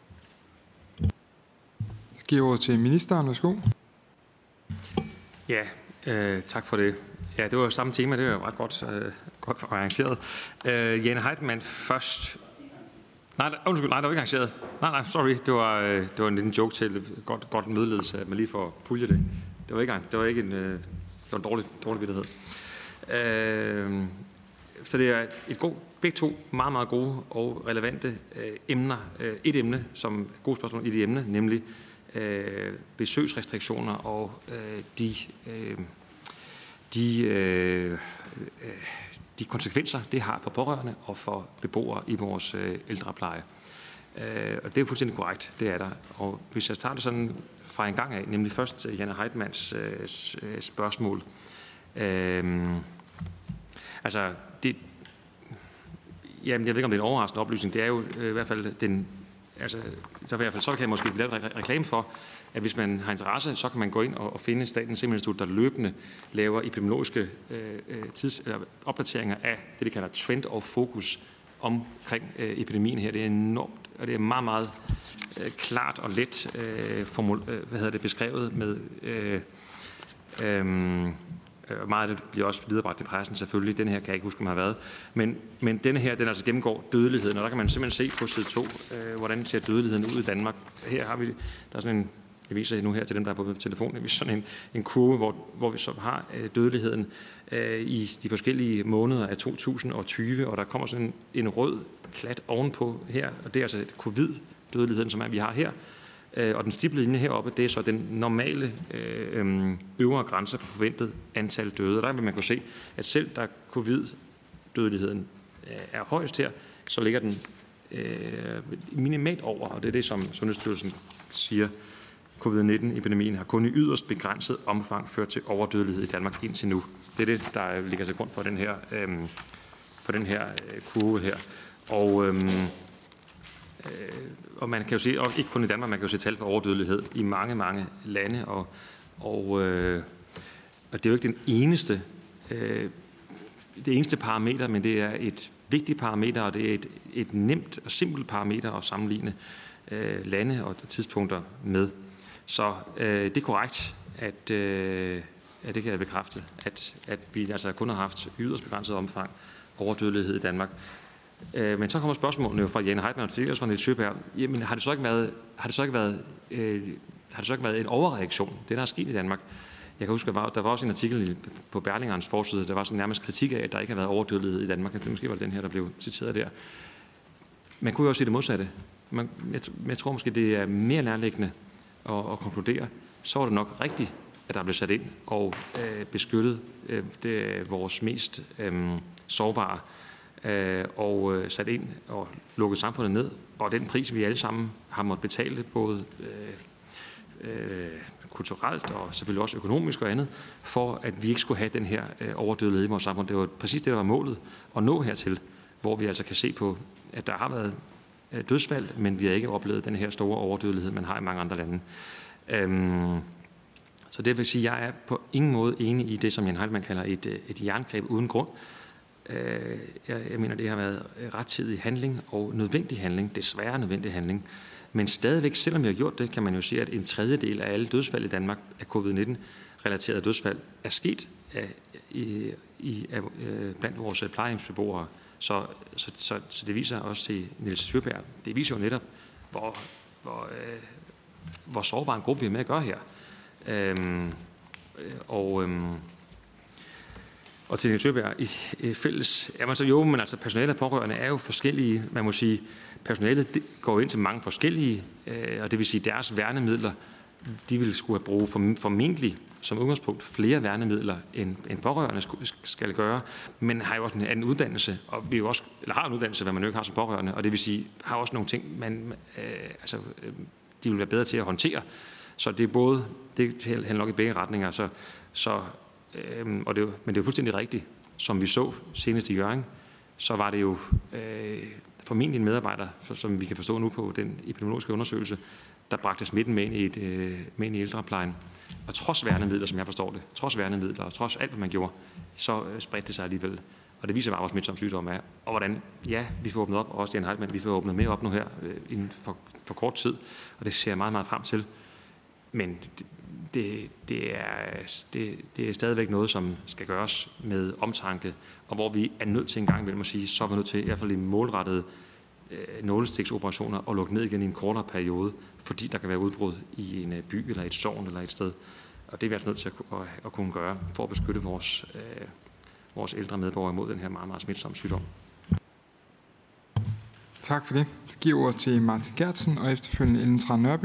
Jeg giver ordet til ministeren. Værsgo. Ja, øh, tak for det. Ja, det var jo samme tema, det var jo ret godt, øh, godt arrangeret. Øh, Jane Heitmann først. Nej, undskyld, nej, det var ikke arrangeret. Nej, nej, sorry, det var, øh, det var en lille joke til godt, godt medledelse, at man lige får pulje det. Det var ikke, det var ikke en, øh, det var en dårlig, dårlig vittighed. Øh, så det er et god, begge to meget, meget gode og relevante øh, emner. Øh, et emne, som gode spørgsmål i det emne, nemlig øh, besøgsrestriktioner og øh, de, øh, de, øh, de konsekvenser, det har for pårørende og for beboere i vores øh, ældrepleje. Øh, og det er jo fuldstændig korrekt, det er der. Og hvis jeg tager det sådan fra en gang af, nemlig først Jane Heitmanns øh, spørgsmål. Øh, altså, det, jamen, jeg ved ikke, om det er en overraskende oplysning. Det er jo øh, i hvert fald den altså, så, i hvert fald, så kan jeg måske lave re- reklame for, at hvis man har interesse, så kan man gå ind og, og finde Statens Serum Institut, der løbende laver epidemiologiske øh, tids, eller opdateringer af det, de kalder trend og fokus omkring øh, epidemien her. Det er enormt, og det er meget, meget øh, klart og let øh, formul, øh, hvad hedder det, beskrevet med øh, øh, meget af det bliver også viderebragt til pressen selvfølgelig. Den her kan jeg ikke huske, om har været. Men, men denne her, den altså gennemgår dødeligheden, og der kan man simpelthen se på side to, øh, hvordan ser dødeligheden ud i Danmark. Her har vi, der er sådan en, jeg viser nu her til dem, der er på telefonen, vi sådan en, en kurve, hvor, hvor vi så har øh, dødeligheden øh, i de forskellige måneder af to tusind og tyve, og der kommer sådan en, en rød klat ovenpå her, og det er altså covid-dødeligheden, som er, vi har her. Og den stiplede linje heroppe, det er så den normale øh, øvre grænse for forventet antal døde. Der vil man kunne se, at selv da covid-dødeligheden er højst her, så ligger den øh, minimalt over, og det er det, som Sundhedsstyrelsen siger. covid nitten-epidemien har kun i yderst begrænset omfang ført til overdødelighed i Danmark indtil nu. Det er det, der ligger til grund for den her, øh, for den her kurve her. Og øh, Og man kan jo se, og ikke kun i Danmark, man kan jo se tal for overdødelighed i mange, mange lande, og, og, øh, og det er jo ikke den eneste, øh, det eneste parameter, men det er et vigtigt parameter, og det er et, et nemt og simpelt parameter at sammenligne øh, lande og tidspunkter med. Så øh, det er korrekt, at, øh, at det kan jeg bekræfte, at, at vi altså kun har haft yderst begrænset omfang overdødelighed i Danmark. Men så kommer spørgsmålene jo fra Jane Heitmann og til, og fra Niels Sjøberg. Jamen, har det så ikke været, har det så ikke været, øh, har det så ikke været en overreaktion, det der er sket i Danmark? Jeg kan huske, at der var, der var også en artikel på Berlingerens forside, der var sådan nærmest kritik af, at der ikke har været overdødelighed i Danmark. Det måske var den her, der blev citeret der. Man kunne jo også sige det modsatte. Man, jeg, jeg tror måske, det er mere nærliggende at, at konkludere. Så var det nok rigtigt, at der blev sat ind og øh, beskyttet øh, det, vores mest øh, sårbare og sat ind og lukket samfundet ned. Og den pris, vi alle sammen har måttet betale, både øh, øh, kulturelt og selvfølgelig også økonomisk og andet, for at vi ikke skulle have den her øh, overdødelighed i vores samfund. Det var præcis det, der var målet at nå hertil, hvor vi altså kan se på, at der har været øh, dødsfald, men vi har ikke oplevet den her store overdødelighed, man har i mange andre lande. Øhm, så det vil sige, at jeg er på ingen måde enig i det, som Jane Heitmann kalder et, et jerngreb uden grund. Jeg mener, det har været rettidig handling og nødvendig handling, desværre nødvendig handling. Men stadigvæk, selvom vi har gjort det, kan man jo sige, at en tredjedel af alle dødsfald i Danmark af covid nitten-relaterede dødsfald er sket af, i, i, af, blandt vores plejehjemsbeboere. Så, så, så, så det viser også til Niels Sjøberg, det viser jo netop, hvor, hvor, hvor sårbar en gruppe vi er med at gøre her. Øhm, og... Øhm, Og til Niels Sjøberg i, i fælles, jamen så jo, men altså personalet og pårørende er jo forskellige, man må sige, personalet går ind til mange forskellige, øh, og det vil sige, deres værnemidler, de vil skulle have brug for, formentlig som udgangspunkt flere værnemidler, end, end pårørende skal gøre, men har jo også en anden uddannelse, og vi jo også, eller har en uddannelse, hvad man jo ikke har som pårørende, og det vil sige, har også nogle ting, man, øh, altså, øh, de vil være bedre til at håndtere, så det er både, det handler nok i begge retninger, så, så Øhm, og det, men det er jo fuldstændig rigtigt, som vi så senest i Hjørring, så var det jo øh, formentlig en medarbejder, som vi kan forstå nu på den epidemiologiske undersøgelse, der bragte smitten med ind i, et, øh, med ind i ældreplejen. Og trods værnemidler, som jeg forstår det, trods værnemidler og trods alt, hvad man gjorde, så øh, spredte det sig alligevel. Og det viser bare, hvor smitsom sygdom er. Og hvordan, ja, vi får åbnet op, og også Jane Heitmann, vi får åbnet mere op nu her øh, inden for, for kort tid, og det ser jeg meget, meget frem til. Men det, Det, det, er, det, det er stadigvæk noget, som skal gøres med omtanke, og hvor vi er nødt til en gang imellem at sige, så er vi nødt til i hvert fald i målrettede øh, nålestiksoperationer og lukke ned igen i en kortere periode, fordi der kan være udbrud i en by eller et sogn eller et sted. Og det er vi altså nødt til at, at, at kunne gøre for at beskytte vores, øh, vores ældre medborgere mod den her meget, meget smitsomme sygdom. Tak for det. Så giver ordet til Martin Geertsen og efterfølgende Ellen Trane Nørby.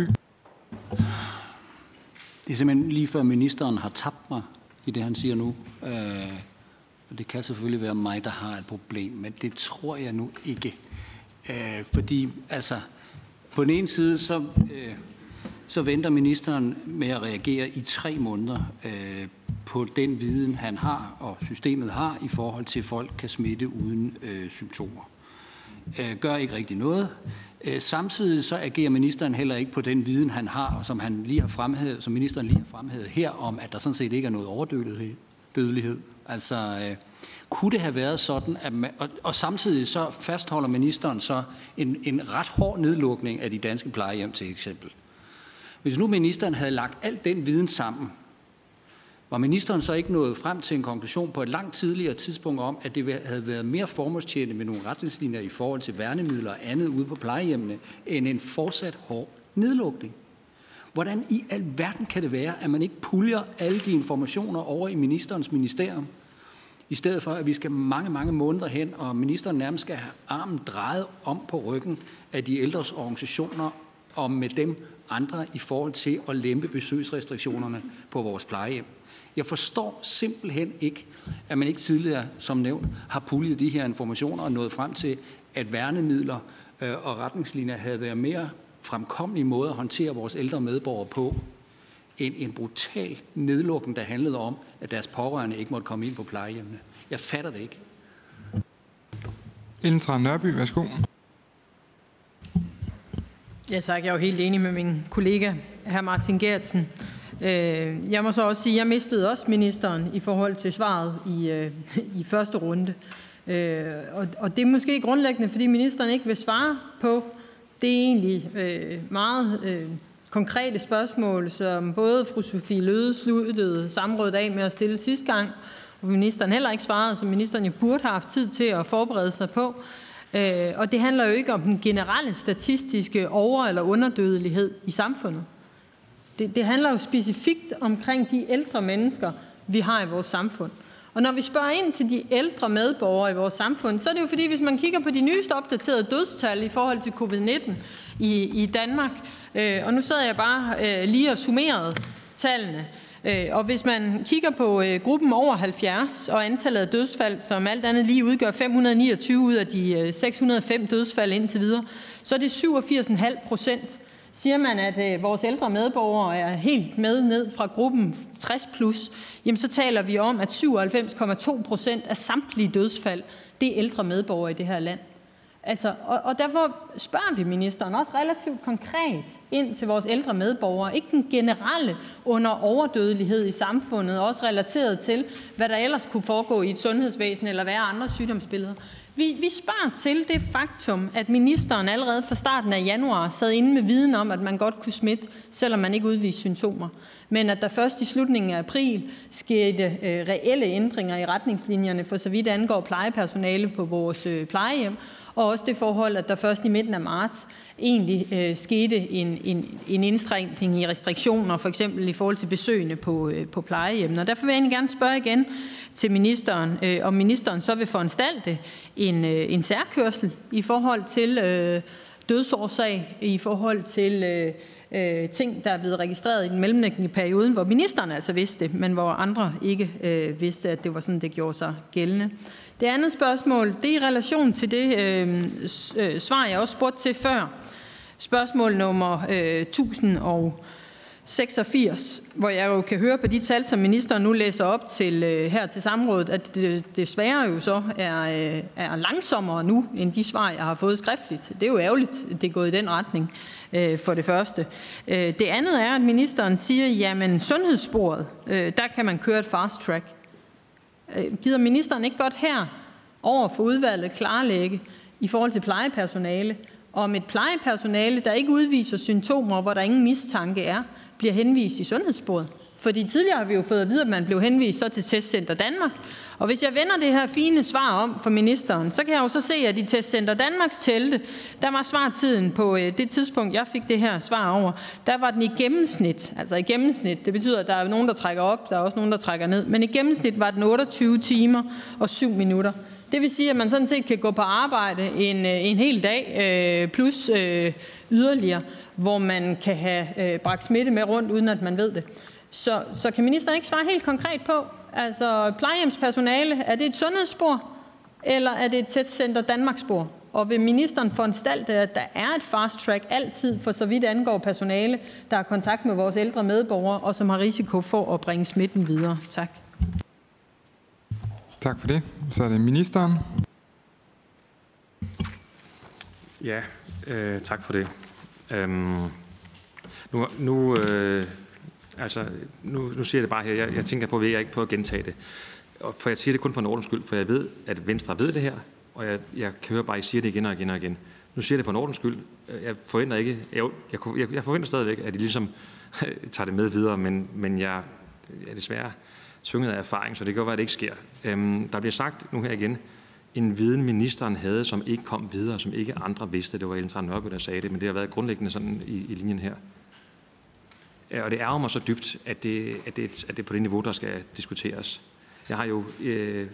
Det er simpelthen lige før ministeren har tabt mig i det, han siger nu. Øh, og det kan selvfølgelig være mig, der har et problem, men det tror jeg nu ikke. Øh, fordi altså, på den ene side, så, øh, så venter ministeren med at reagere i tre måneder øh, på den viden, han har og systemet har i forhold til, at folk kan smitte uden øh, symptomer. øh, gør ikke rigtig noget. Øh, samtidig så agerer ministeren heller ikke på den viden, han har, som han lige har fremhævet, som ministeren lige har fremhævet her, om at der sådan set ikke er noget overdødelighed. Altså, øh, kunne det have været sådan, at man, og, og samtidig så fastholder ministeren så en, en ret hård nedlukning af de danske plejehjem til eksempel. Hvis nu ministeren havde lagt alt den viden sammen, var ministeren så ikke nået frem til en konklusion på et langt tidligere tidspunkt om, at det havde været mere formålstjenende med nogle retningslinjer i forhold til værnemidler og andet ude på plejehjemmene, end en fortsat hård nedlukning? Hvordan i alverden kan det være, at man ikke puljer alle de informationer over i ministerens ministerium, i stedet for, at vi skal mange, mange måneder hen, og ministeren nærmest skal have armen drejet om på ryggen af de ældres organisationer, og med dem andre i forhold til at lempe besøgsrestriktionerne på vores plejehjem. Jeg forstår simpelthen ikke, at man ikke tidligere, som nævnt, har puljet de her informationer og nået frem til, at værnemidler øh, og retningslinjer havde været mere fremkommelige måder at håndtere vores ældre medborgere på, end en brutal nedlukning, der handlede om, at deres pårørende ikke måtte komme ind på plejehjemmene. Jeg fatter det ikke. Ellen Trane Nørby, værsgo. Ja tak, jeg er jo helt enig med min kollega, hr. Martin Geertsen. Jeg må så også sige, at jeg mistede også ministeren i forhold til svaret i, i første runde. Og det er måske grundlæggende, fordi ministeren ikke vil svare på det egentlig meget konkrete spørgsmål, som både fru Sophie Løhde sluttede samrådet af med at stille sidste gang, og ministeren heller ikke svarede, som ministeren jo burde have haft tid til at forberede sig på. Og det handler jo ikke om den generelle statistiske over- eller underdødelighed i samfundet. Det, det handler jo specifikt omkring de ældre mennesker, vi har i vores samfund. Og når vi spørger ind til de ældre medborgere i vores samfund, så er det jo fordi, hvis man kigger på de nyeste opdaterede dødstal i forhold til covid nitten i, i Danmark, øh, og nu sidder jeg bare øh, lige og summerede tallene, øh, og hvis man kigger på øh, gruppen over halvfjerds og antallet af dødsfald, som alt andet lige udgør fem hundrede og niogtyve ud af de øh, seks hundrede og fem dødsfald indtil videre, så er det syvogfirs komma fem procent. Siger man, at vores ældre medborgere er helt med ned fra gruppen tres plus, jamen så taler vi om, at syvoghalvfems komma to procent af samtlige dødsfald, det er ældre medborgere i det her land. Altså, og, og derfor spørger vi ministeren også relativt konkret ind til vores ældre medborgere. Ikke den generelle under overdødelighed i samfundet, også relateret til, hvad der ellers kunne foregå i et sundhedsvæsen eller være andre sygdomsbilleder. Vi, vi spørger til det faktum, at ministeren allerede fra starten af januar sad inde med viden om, at man godt kunne smitte, selvom man ikke udviste symptomer. Men at der først i slutningen af april skete øh, reelle ændringer i retningslinjerne, for så vidt angår plejepersonale på vores øh, plejehjem, og også det forhold, at der først i midten af marts egentlig øh, skete en, en, en indskrænkning i restriktioner, for eksempel i forhold til besøgende på, øh, på plejehjem. Og derfor vil jeg egentlig gerne spørge igen til ministeren, øh, om ministeren så vil foranstalte en, øh, en særkørsel i forhold til øh, dødsårsag, i forhold til øh, øh, ting, der er blevet registreret i den mellemliggende periode, hvor ministeren altså vidste, men hvor andre ikke øh, vidste, at det var sådan, det gjorde sig gældende. Det andet spørgsmål, det er i relation til det øh, øh, svar, jeg også spurgte til før. Spørgsmål nummer øh, tusind og seksogfirs, hvor jeg jo kan høre på de tal, som ministeren nu læser op til øh, her til samrådet, at det desværre jo så er, øh, er langsommere nu, end de svar, jeg har fået skriftligt. Det er jo ærgerligt, det er gået i den retning øh, for det første. Øh, det andet er, at ministeren siger, jamen sundhedssporet, øh, der kan man køre et fast track. Gider ministeren ikke godt her over for udvalget klarlægge i forhold til plejepersonale, om et plejepersonale, der ikke udviser symptomer, hvor der ingen mistanke er, bliver henvist i sundhedssporet? Fordi tidligere har vi jo fået at vide, at man blev henvist så til Testcenter Danmark. Og hvis jeg vender det her fine svar om for ministeren, så kan jeg jo så se, at i Testcenter Danmarks telte, der var svartiden på det tidspunkt, jeg fik det her svar over, der var den i gennemsnit, altså i gennemsnit, det betyder, at der er nogen, der trækker op, der er også nogen, der trækker ned, men i gennemsnit var den otteogtyve timer og syv minutter. Det vil sige, at man sådan set kan gå på arbejde en, en hel dag, plus øh, yderligere, hvor man kan have øh, bragt smitte med rundt, uden at man ved det. Så, så kan ministeren ikke svare helt konkret på, altså plejehjemspersonale, er det et sundhedsspor, eller er det et Testcenter Danmark-spor? Og vil ministeren foranstalte, at der er et fast track altid, for så vidt angår personale, der har kontakt med vores ældre medborgere, og som har risiko for at bringe smitten videre? Tak. Tak for det. Så er det ministeren. Ja, øh, tak for det. Øhm, nu, nu, øh, altså, nu, nu siger jeg det bare her. Jeg, jeg tænker på, at jeg ikke på at gentage det. Og for jeg siger det kun for en ordens skyld, for jeg ved, at Venstre ved det her, og jeg, jeg kan høre bare, at I siger det igen og igen og igen. Nu siger jeg det for en ordens skyld. Jeg forventer ikke, jeg, jeg, jeg forventer stadigvæk, at I ligesom tager det med videre, men, men jeg er desværre tynget af erfaring, så det kan godt være, at det ikke sker. Øhm, der bliver sagt nu her igen, en viden ministeren havde, som ikke kom videre, som ikke andre vidste. Det var Ellen Trane Nørby, der sagde det, men det har været grundlæggende sådan i, i linjen her. Og det ærger mig så dybt, at det, at, det, at det er på det niveau, der skal diskuteres. Jeg har jo øh,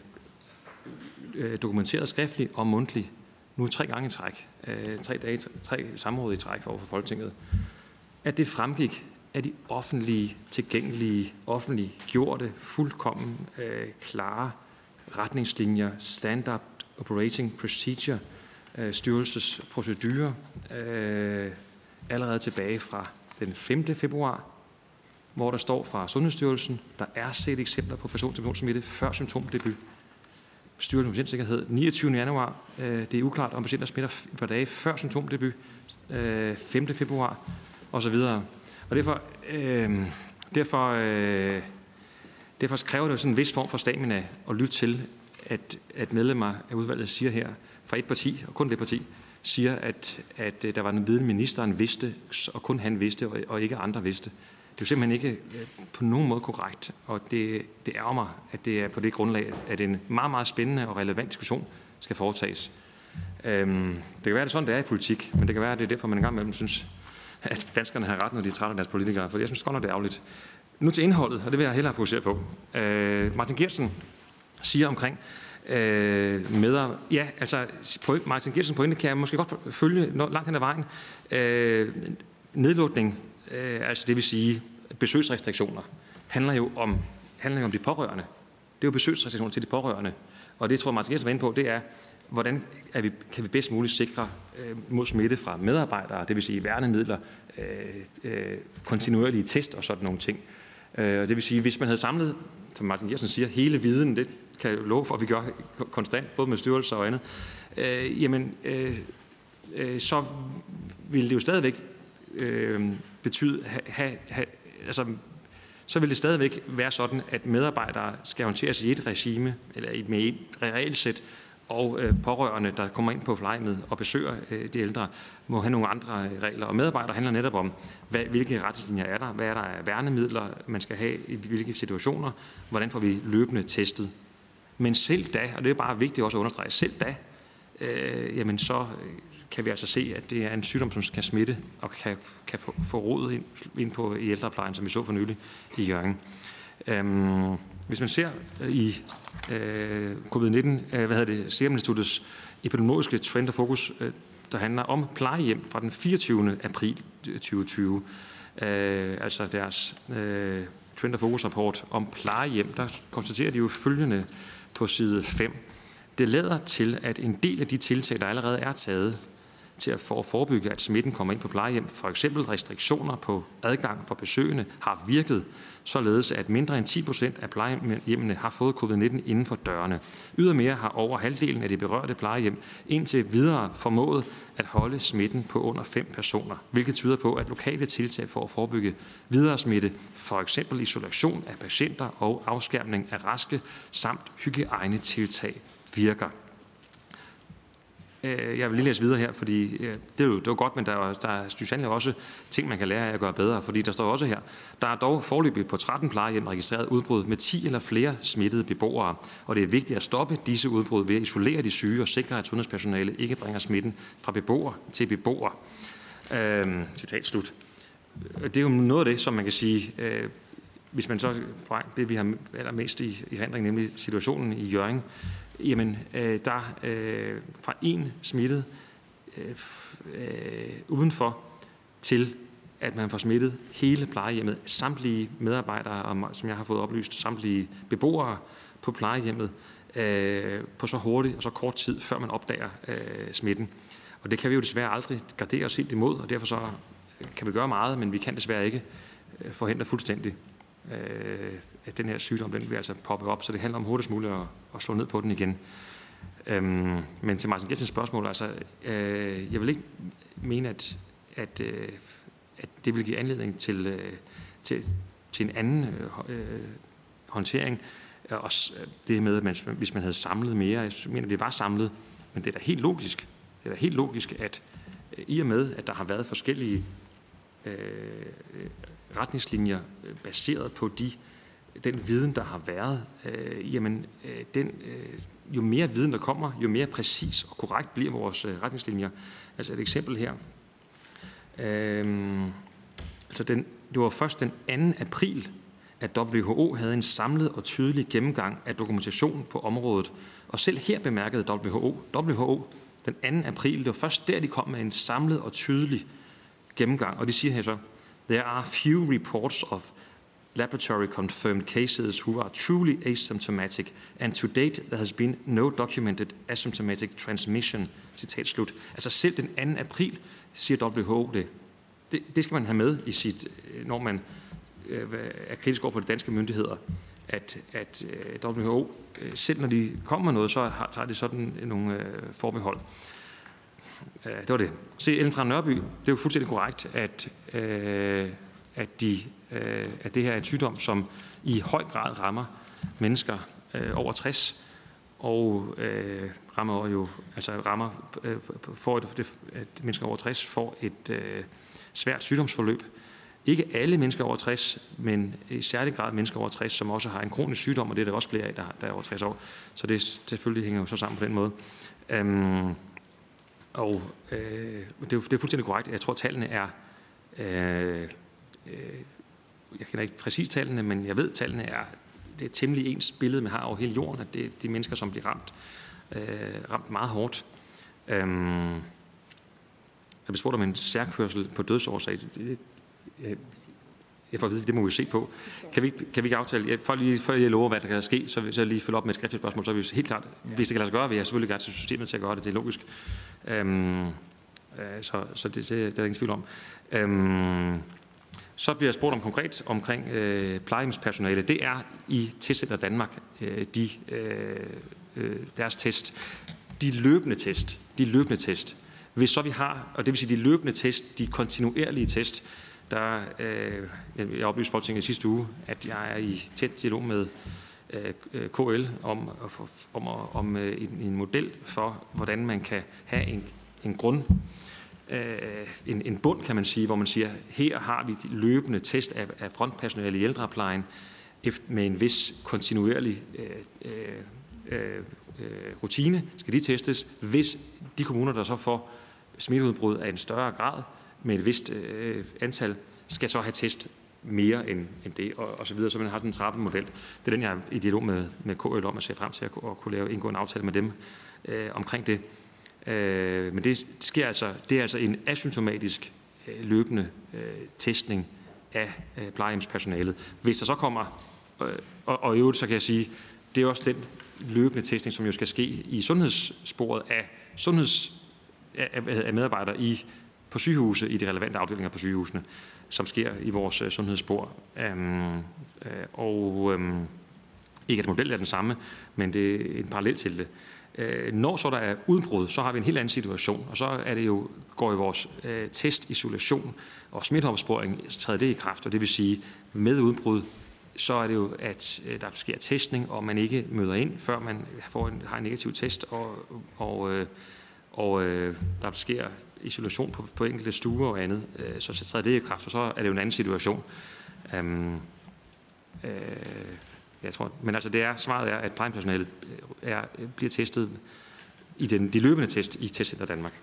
øh, dokumenteret skriftligt og mundtligt, nu tre gange i træk, øh, tre dage, tre samråd i træk over for Folketinget, at det fremgik af de offentlige, tilgængelige, offentlige gjorte, fuldkommen øh, klare retningslinjer, standard operating procedure, øh, styrelsesprocedurer, øh, allerede tilbage fra den femte februar, hvor der står fra Sundhedsstyrelsen, der er set eksempler på person-til-person-smitte før symptomdebut. Styrelsen for Patientsikkerhed, niogtyvende januar, øh, det er uklart, om patienter smitter et par dage før symptomdebut, øh, femte februar, osv. Og derfor, øh, derfor, øh, derfor kræver det jo sådan en vis form for stamina at lytte til, at, at medlemmer af udvalget siger her, fra et parti, og kun det parti, siger, at, at der var en viden, ministeren vidste, og kun han vidste, og, og ikke andre vidste. Det er jo simpelthen ikke på nogen måde korrekt, og det, det ærger mig, at det er på det grundlag, at en meget, meget spændende og relevant diskussion skal foretages. Øhm, det kan være, at det sådan, det er i politik, men det kan være, at det er derfor, man engang imellem synes, at danskerne har ret, når de er trætte af deres politikere, for jeg synes godt nok, det er ærgerligt. Nu til indholdet, og det vil jeg hellere fokusere på. Øh, Martin Geertsen siger omkring, Øh, med, ja, altså Martin Geertsens pointe kan jeg måske godt følge langt hen ad vejen. Øh, nedlukning, øh, altså det vil sige besøgsrestriktioner, handler jo om, handler jo om de pårørende. Det er jo besøgsrestriktioner til de pårørende. Og det tror jeg, Martin Geertsen var inde på, det er, hvordan er vi, kan vi bedst muligt sikre øh, mod smitte fra medarbejdere, det vil sige værnemidler, øh, øh, kontinuerlige test og sådan nogle ting. Øh, det vil sige, hvis man havde samlet, som Martin Geertsen siger, hele viden, det kan jeg love for, at vi gør konstant, både med styrelser og andet, øh, jamen, øh, øh, så vil det jo stadigvæk øh, betyde, ha, ha, altså, så vil det stadigvæk være sådan, at medarbejdere skal håndteres i et regime, eller med et regelsæt, og øh, pårørende, der kommer ind på plejehjemmet og besøger øh, de ældre, må have nogle andre regler. Og medarbejdere handler netop om, hvad, hvilke retningslinjer er der, hvad er der af værnemidler, man skal have i hvilke situationer, hvordan får vi løbende testet. Men selv da, og det er bare vigtigt også at understrege, selv da, øh, jamen så kan vi altså se, at det er en sygdom, som kan smitte og kan, kan få, få rodet ind, ind på i ældreplejen, som vi så for nylig i Hjørring. Øhm, hvis man ser i øh, covid nitten, øh, hvad hedder det, Serum Instituttets epidemiologiske trend og fokus, øh, der handler om plejehjem fra den fireogtyvende april tyve tyve, øh, altså deres øh, trend og fokus rapport om plejehjem, der konstaterer de jo følgende på side fem. Det lader til, at en del af de tiltag, der allerede er taget til at forebygge, at smitten kommer ind på plejehjem, for eksempel restriktioner på adgang for besøgende, har virket, således at mindre end ti procent af plejehjemmene har fået covid nitten inden for dørene. Ydermere har over halvdelen af de berørte plejehjem indtil videre formået at holde smitten på under fem personer, hvilket tyder på, at lokale tiltag for at forebygge videre smitte, for eksempel isolation af patienter og afskærmning af raske, samt hygiejnetiltag virker. Jeg vil lige læse videre her, fordi det er jo, det er jo godt, men der er, der er sandelig også ting, man kan lære af at gøre bedre, fordi der står også her, der er dog foreløbig på tretten plejehjem registreret udbrud med ti eller flere smittede beboere, og det er vigtigt at stoppe disse udbrud ved at isolere de syge og sikre, at sundhedspersonale ikke bringer smitten fra beboer til beboer. Øhm, citat slut. Det er jo noget af det, som man kan sige, øh, hvis man så, det vi har allermest i, i erindring, nemlig situationen i Hjørring, jamen, øh, der øh, fra en smittet øh, øh, udenfor til, at man får smittet hele plejehjemmet, samtlige medarbejdere, og, som jeg har fået oplyst, samtlige beboere på plejehjemmet, øh, på så hurtigt og så kort tid, før man opdager øh, smitten. Og det kan vi jo desværre aldrig gardere os helt imod, og derfor så kan vi gøre meget, men vi kan desværre ikke øh, forhindre fuldstændig, øh, at den her sygdom, den vil altså poppe op, så det handler om hurtigst muligt at, at slå ned på den igen. Øhm, men til Martin Geertsens spørgsmål, altså, øh, jeg vil ikke mene, at, at, øh, at det vil give anledning til, øh, til, til en anden øh, håndtering. Også det med, at man, hvis man havde samlet mere, jeg mener, det var samlet, men det er da helt logisk, det er da helt logisk, at øh, i og med, at der har været forskellige øh, retningslinjer øh, baseret på de, den viden, der har været, øh, jamen, øh, den, øh, jo mere viden, der kommer, jo mere præcis og korrekt bliver vores øh, retningslinjer. Altså et eksempel her. Øh, altså den, det var først den anden april, at W H O havde en samlet og tydelig gennemgang af dokumentation på området. Og selv her bemærkede W H O, W H O den anden april, det var først der, de kom med en samlet og tydelig gennemgang. Og de siger her så, there are few reports of laboratory confirmed cases who are truly asymptomatic, and to date there has been no documented asymptomatic transmission. Citat slut. Altså selv den anden april siger W H O det. Det, det skal man have med i sit, når man er kritisk over for de danske myndigheder, at, at W H O, selv når de kommer med noget, så har, så har de sådan nogle øh, forbehold. Øh, det var det. Se, Ellen Trane Nørby, det er jo fuldstændig korrekt, at, øh, at, de, øh, at det her er en sygdom, som i høj grad rammer mennesker øh, over tres, og øh, rammer jo, altså rammer, øh, for et, at mennesker over tres får et øh, svært sygdomsforløb. Ikke alle mennesker over tres, men i særlig grad mennesker over tres, som også har en kronisk sygdom, og det er der også flere af, der, der er over tres år. Så det selvfølgelig hænger jo så sammen på den måde. Øhm, og øh, det, er, det er fuldstændig korrekt. Jeg tror, tallene er... Øh, øh, jeg kender ikke præcis tallene, men jeg ved, at tallene er... Det er temmelig ens billede, man har over hele jorden, at det er de mennesker, som bliver ramt, øh, ramt meget hårdt. Øhm, jeg blev spurgt om en særkørsel på dødsårsag. Det, Jeg får at vide, det må vi se på. Kan vi, kan vi ikke aftale? Jeg, for lige, før jeg lover, hvad der kan ske, så vil jeg lige følge op med et skriftligt spørgsmål. Så er vi helt klart, hvis det kan lade sig gøre, vil jeg selvfølgelig gerne til systemet til at gøre det. Det er logisk. Øhm, øh, så så det, det, det er der ingen tvivl om. Øhm, så bliver jeg spurgt om konkret omkring øh, plejehjemspersonale. Det er i Testcenter Danmark, øh, de, øh, øh, deres test. De løbende test. De løbende test. Hvis så vi har, og det vil sige de løbende test, de kontinuerlige test, der, øh, jeg oplyste Folketinget i sidste uge, at jeg er i tæt dialog med øh, K L om, om, om øh, en, en model for, hvordan man kan have en, en grund, øh, en, en bund, kan man sige, hvor man siger, her har vi de løbende test af, af frontpersonale i ældreplejen med en vis kontinuerlig øh, øh, øh, rutine, skal de testes. Hvis de kommuner, der så får smitteudbrud af en større grad, med et vist øh, antal, skal så have test mere end, end det, og, og så videre, så man har den trappemodel. Det er den, jeg er i dialog med, med K L om, at se frem til at, at kunne lave, indgå en aftale med dem øh, omkring det. Øh, men det sker altså, det er altså en asymptomatisk øh, løbende øh, testning af øh, plejehjemspersonalet. Hvis der så kommer, øh, og, og i øvrigt så kan jeg sige, det er også den løbende testning, som jo skal ske i sundhedssporet af sundheds af, af medarbejdere i på sygehuse, i de relevante afdelinger på sygehusene, som sker i vores øh, sundhedsspor. Øhm, øh, og øhm, ikke at modellen er den samme, men det er en parallel til det. Øh, når så der er udbrud, så har vi en helt anden situation, og så er det jo, går i vores øh, test, isolation og smitteopsporing, træder det i kraft, og det vil sige, med udbrud, så er det jo, at øh, der sker testning, og man ikke møder ind, før man får en, har en negativ test, og, og, øh, og øh, der sker isolation på, på enkelte stuer og andet, øh, så, så træder det i kraft, og så er det jo en anden situation. Um, øh, jeg tror, men altså det er, svaret er, at plejehjemspersonalet er, bliver testet i den, de løbende test i Testcenter Danmark.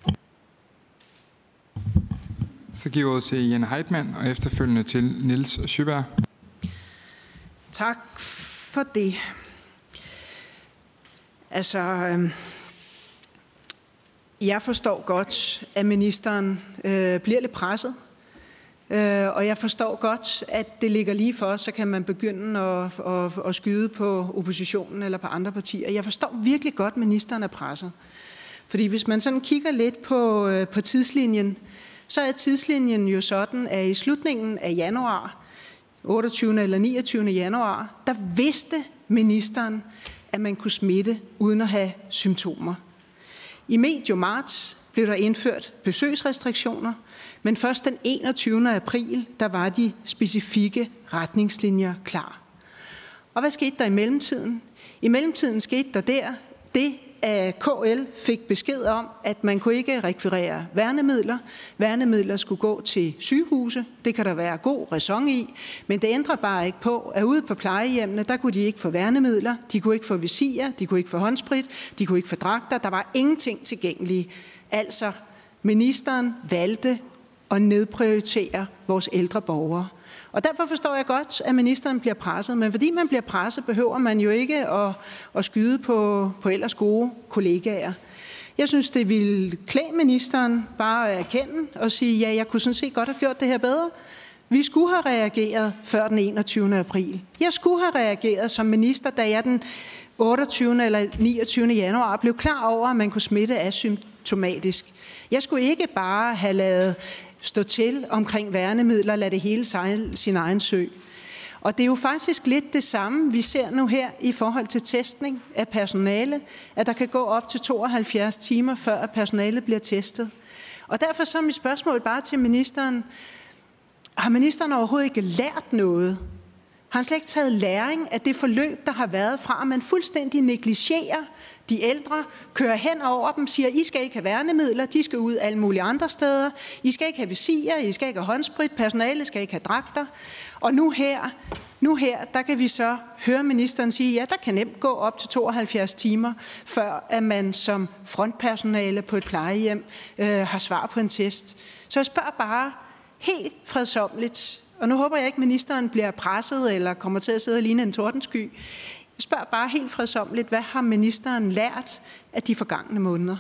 Så giver jeg ordet til Jane Heitmann, og efterfølgende til Niels Sjøberg. Tak for det. Altså... Øh Jeg forstår godt, at ministeren øh, bliver lidt presset, øh, og jeg forstår godt, at det ligger lige for, så kan man begynde at, at, at skyde på oppositionen eller på andre partier. Jeg forstår virkelig godt, at ministeren er presset. Fordi hvis man sådan kigger lidt på, øh, på tidslinjen, så er tidslinjen jo sådan, at i slutningen af januar, otteogtyvende eller niogtyvende januar, der vidste ministeren, at man kunne smitte uden at have symptomer. I medio marts blev der indført besøgsrestriktioner, men først den enogtyvende april, der var de specifikke retningslinjer klar. Og hvad skete der i mellemtiden? I mellemtiden skete der der det, at K L fik besked om, at man kunne ikke rekvirere værnemidler. Værnemidler skulle gå til sygehuse. Det kan der være god ræson i, men det ændrer bare ikke på, at ude på plejehjemmene, der kunne de ikke få værnemidler, de kunne ikke få visirer, de kunne ikke få håndsprit, de kunne ikke få dragter. Der var ingenting tilgængelige. Altså, ministeren valgte at nedprioritere vores ældre borgere. Og derfor forstår jeg godt, at ministeren bliver presset. Men fordi man bliver presset, behøver man jo ikke at, at skyde på, på ellers gode kollegaer. Jeg synes, det ville klæde ministeren bare at erkende og sige, ja, jeg kunne sådan set godt have gjort det her bedre. Vi skulle have reageret før den enogtyvende april. Jeg skulle have reageret som minister, da jeg den otteogtyvende eller niogtyvende januar blev klar over, at man kunne smitte asymptomatisk. Jeg skulle ikke bare have lavet stå til omkring værnemidler, lade det hele sejle sin egen sø. Og det er jo faktisk lidt det samme, vi ser nu her i forhold til testning af personale, at der kan gå op til tooghalvfjerds timer, før at personalet bliver testet. Og derfor så er mit spørgsmål bare til ministeren, har ministeren overhovedet ikke lært noget? Har han slet ikke taget læring af det forløb, der har været fra, at man fuldstændig negligerer de ældre, kører hen over dem, siger, I skal ikke have værnemidler, de skal ud alle mulige andre steder, I skal ikke have visirer, I skal ikke have håndsprit, personalet skal ikke have dragter. Og nu her, nu her, der kan vi så høre ministeren sige, ja, der kan nemt gå op til tooghalvfjerds timer, før at man som frontpersonale på et plejehjem øh, har svar på en test. Så jeg spørger bare helt fredsomligt, og nu håber jeg ikke, at ministeren bliver presset eller kommer til at sidde og ligne en tordensky. Jeg spørger bare helt fredsomligt, hvad har ministeren lært af de forgangne måneder?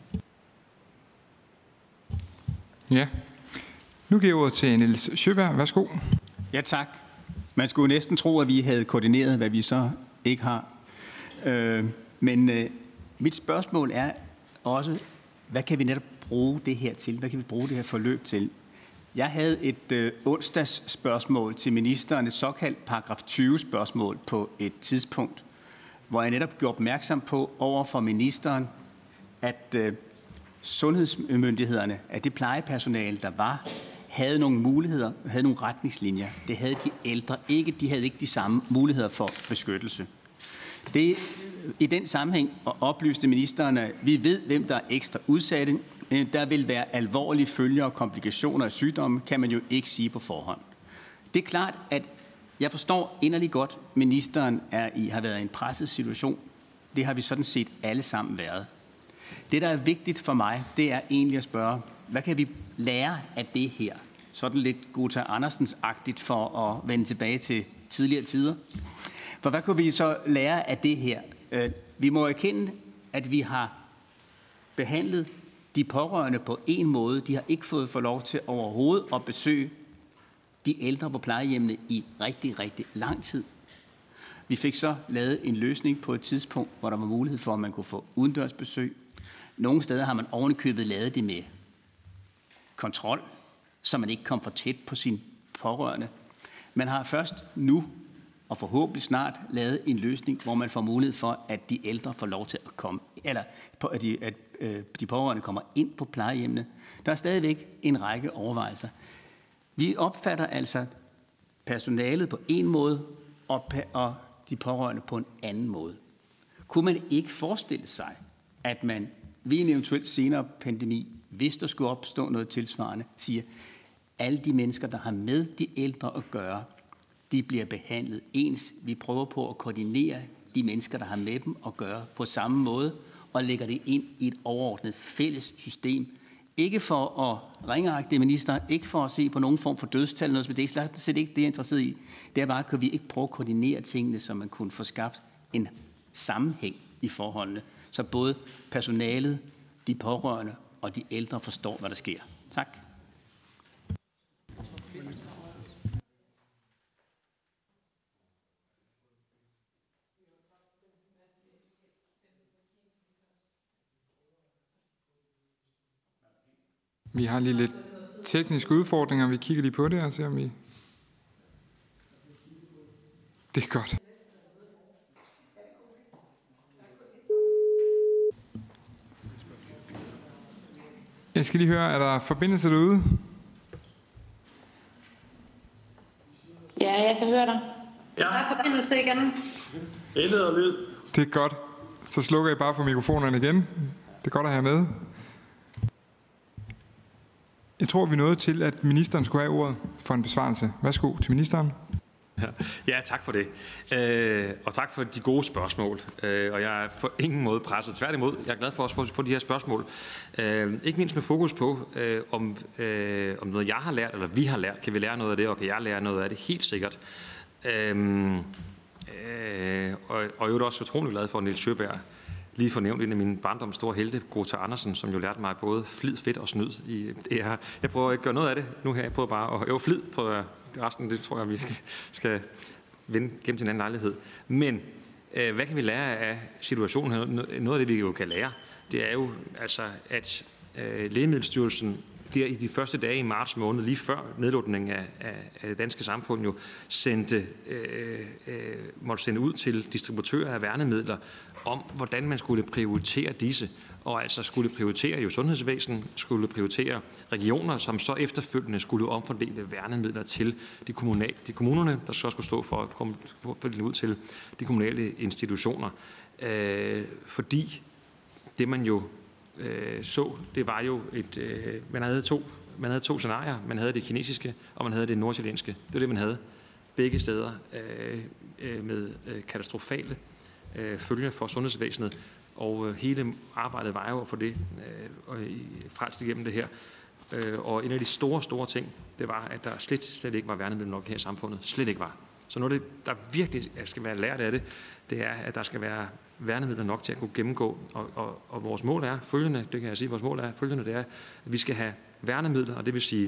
Ja. Nu giver jeg ordet til Niels Sjøberg. Værsgo. Ja, tak. Man skulle næsten tro, at vi havde koordineret, hvad vi så ikke har. Øh, men øh, mit spørgsmål er også, hvad kan vi netop bruge det her til? Hvad kan vi bruge det her forløb til? Jeg havde et øh, onsdags spørgsmål til ministeren, et såkaldt paragraf tyve spørgsmål på et tidspunkt, hvor jeg netop gjorde opmærksom på over for ministeren, at øh, sundhedsmyndighederne, at det plejepersonale, der var, havde nogle muligheder, havde nogle retningslinjer. Det havde de ældre ikke. De havde ikke de samme muligheder for beskyttelse. Det, i den sammenhæng oplyste ministeren, at vi ved, hvem der er ekstra udsatte. Der vil være alvorlige følger og komplikationer af sygdomme, kan man jo ikke sige på forhånd. Det er klart, at jeg forstår inderligt godt, at ministeren er i, har været i en presset situation. Det har vi sådan set alle sammen været. Det, der er vigtigt for mig, det er egentlig at spørge, hvad kan vi lære af det her? Sådan lidt Gota Andersens-agtigt for at vende tilbage til tidligere tider. For hvad kunne vi så lære af det her? Vi må erkende, at vi har behandlet de pårørende på en måde. De har ikke fået for lov til overhovedet at besøge de ældre på plejehjemmene i rigtig, rigtig lang tid. Vi fik så lavet en løsning på et tidspunkt, hvor der var mulighed for, at man kunne få udendørsbesøg. Nogle steder har man ovenikøbet lavet det med kontrol, så man ikke kom for tæt på sin pårørende. Man har først nu, og forhåbentlig snart, lavet en løsning, hvor man får mulighed for, at de ældre får lov til at komme, eller at de, at de pårørende kommer ind på plejehjemmene. Der er stadigvæk en række overvejelser. Vi opfatter altså personalet på en måde, og, og de pårørende på en anden måde. Kunne man ikke forestille sig, at man ved en eventuelt senere pandemi, hvis der skulle opstå noget tilsvarende, siger, alle de mennesker, der har med de ældre at gøre, de bliver behandlet ens. Vi prøver på at koordinere de mennesker, der har med dem at gøre på samme måde, og lægger det ind i et overordnet fælles system. Ikke for at ringeagte ministeren, ikke for at se på nogen form for dødstal, noget, men det er slet set ikke det, jeg er interesseret i. Det er bare, at vi ikke prøve at koordinere tingene, så man kunne få skabt en sammenhæng i forholdene, så både personalet, de pårørende og de ældre forstår, hvad der sker. Tak. Vi har lige lidt tekniske udfordringer. Vi kigger lige på det og ser, om vi... Det er godt. Jeg skal lige høre, er der forbindelse derude? Ja, jeg kan høre dig. Ja. Der er forbindelse igen. Billede og lyd. Det er godt. Så slukker I bare for mikrofonerne igen. Det er godt at have med. Jeg tror, vi er nået til, at ministeren skulle have ordet for en besvarelse. Værsgo til ministeren. Ja, tak for det. Øh, og tak for de gode spørgsmål. Øh, og jeg er på ingen måde presset. Tværtimod, jeg er glad for at få de her spørgsmål. Øh, ikke mindst med fokus på, øh, om, øh, om noget jeg har lært, eller vi har lært. Kan vi lære noget af det, og kan jeg lære noget af det? Helt sikkert. Øh, øh, og, og jeg er også utrolig glad for, at Niels Sjøberg lige fornævnt en af mine barndoms store helte, Gota Andersen, som jo lærte mig både flid, fedt og snyd. I det her. Jeg prøver ikke at gøre noget af det nu her. Jeg prøver bare at øve flid på resten. Det tror jeg, vi skal, skal vende gennem til en anden lejlighed. Men øh, hvad kan vi lære af situationen her? Noget af det, vi jo kan lære, det er jo altså, at øh, Lægemiddelstyrelsen der i de første dage i marts måned, lige før nedlukningen af, af, af det danske samfund, jo sendte, øh, øh, måtte sende ud til distributører af værnemidler om, hvordan man skulle prioritere disse, og altså skulle prioritere jo sundhedsvæsen, skulle prioritere regioner, som så efterfølgende skulle omfordele værnemidler til de, kommunale, de kommunerne, der så skulle stå for at komme ud til de kommunale institutioner. Øh, fordi det man jo øh, så, det var jo et, øh, man havde to, man havde to scenarier. Man havde det kinesiske, og man havde det norditalienske. Det var det, man havde begge steder øh, øh, med øh, katastrofale øh, følger for sundhedsvæsenet. Og øh, hele arbejdet var jo for det øh, frelst igennem det her. Øh, og en af de store, store ting, det var, at der slet, slet ikke var værnemidler nok her i samfundet. Slet ikke var. Så noget, der virkelig skal være lært af det, det er, at der skal være værnemidler nok til at kunne gennemgå. Og, og, og vores mål er følgende, det kan jeg sige, vores mål er følgende, det er, at vi skal have værnemidler, og det vil sige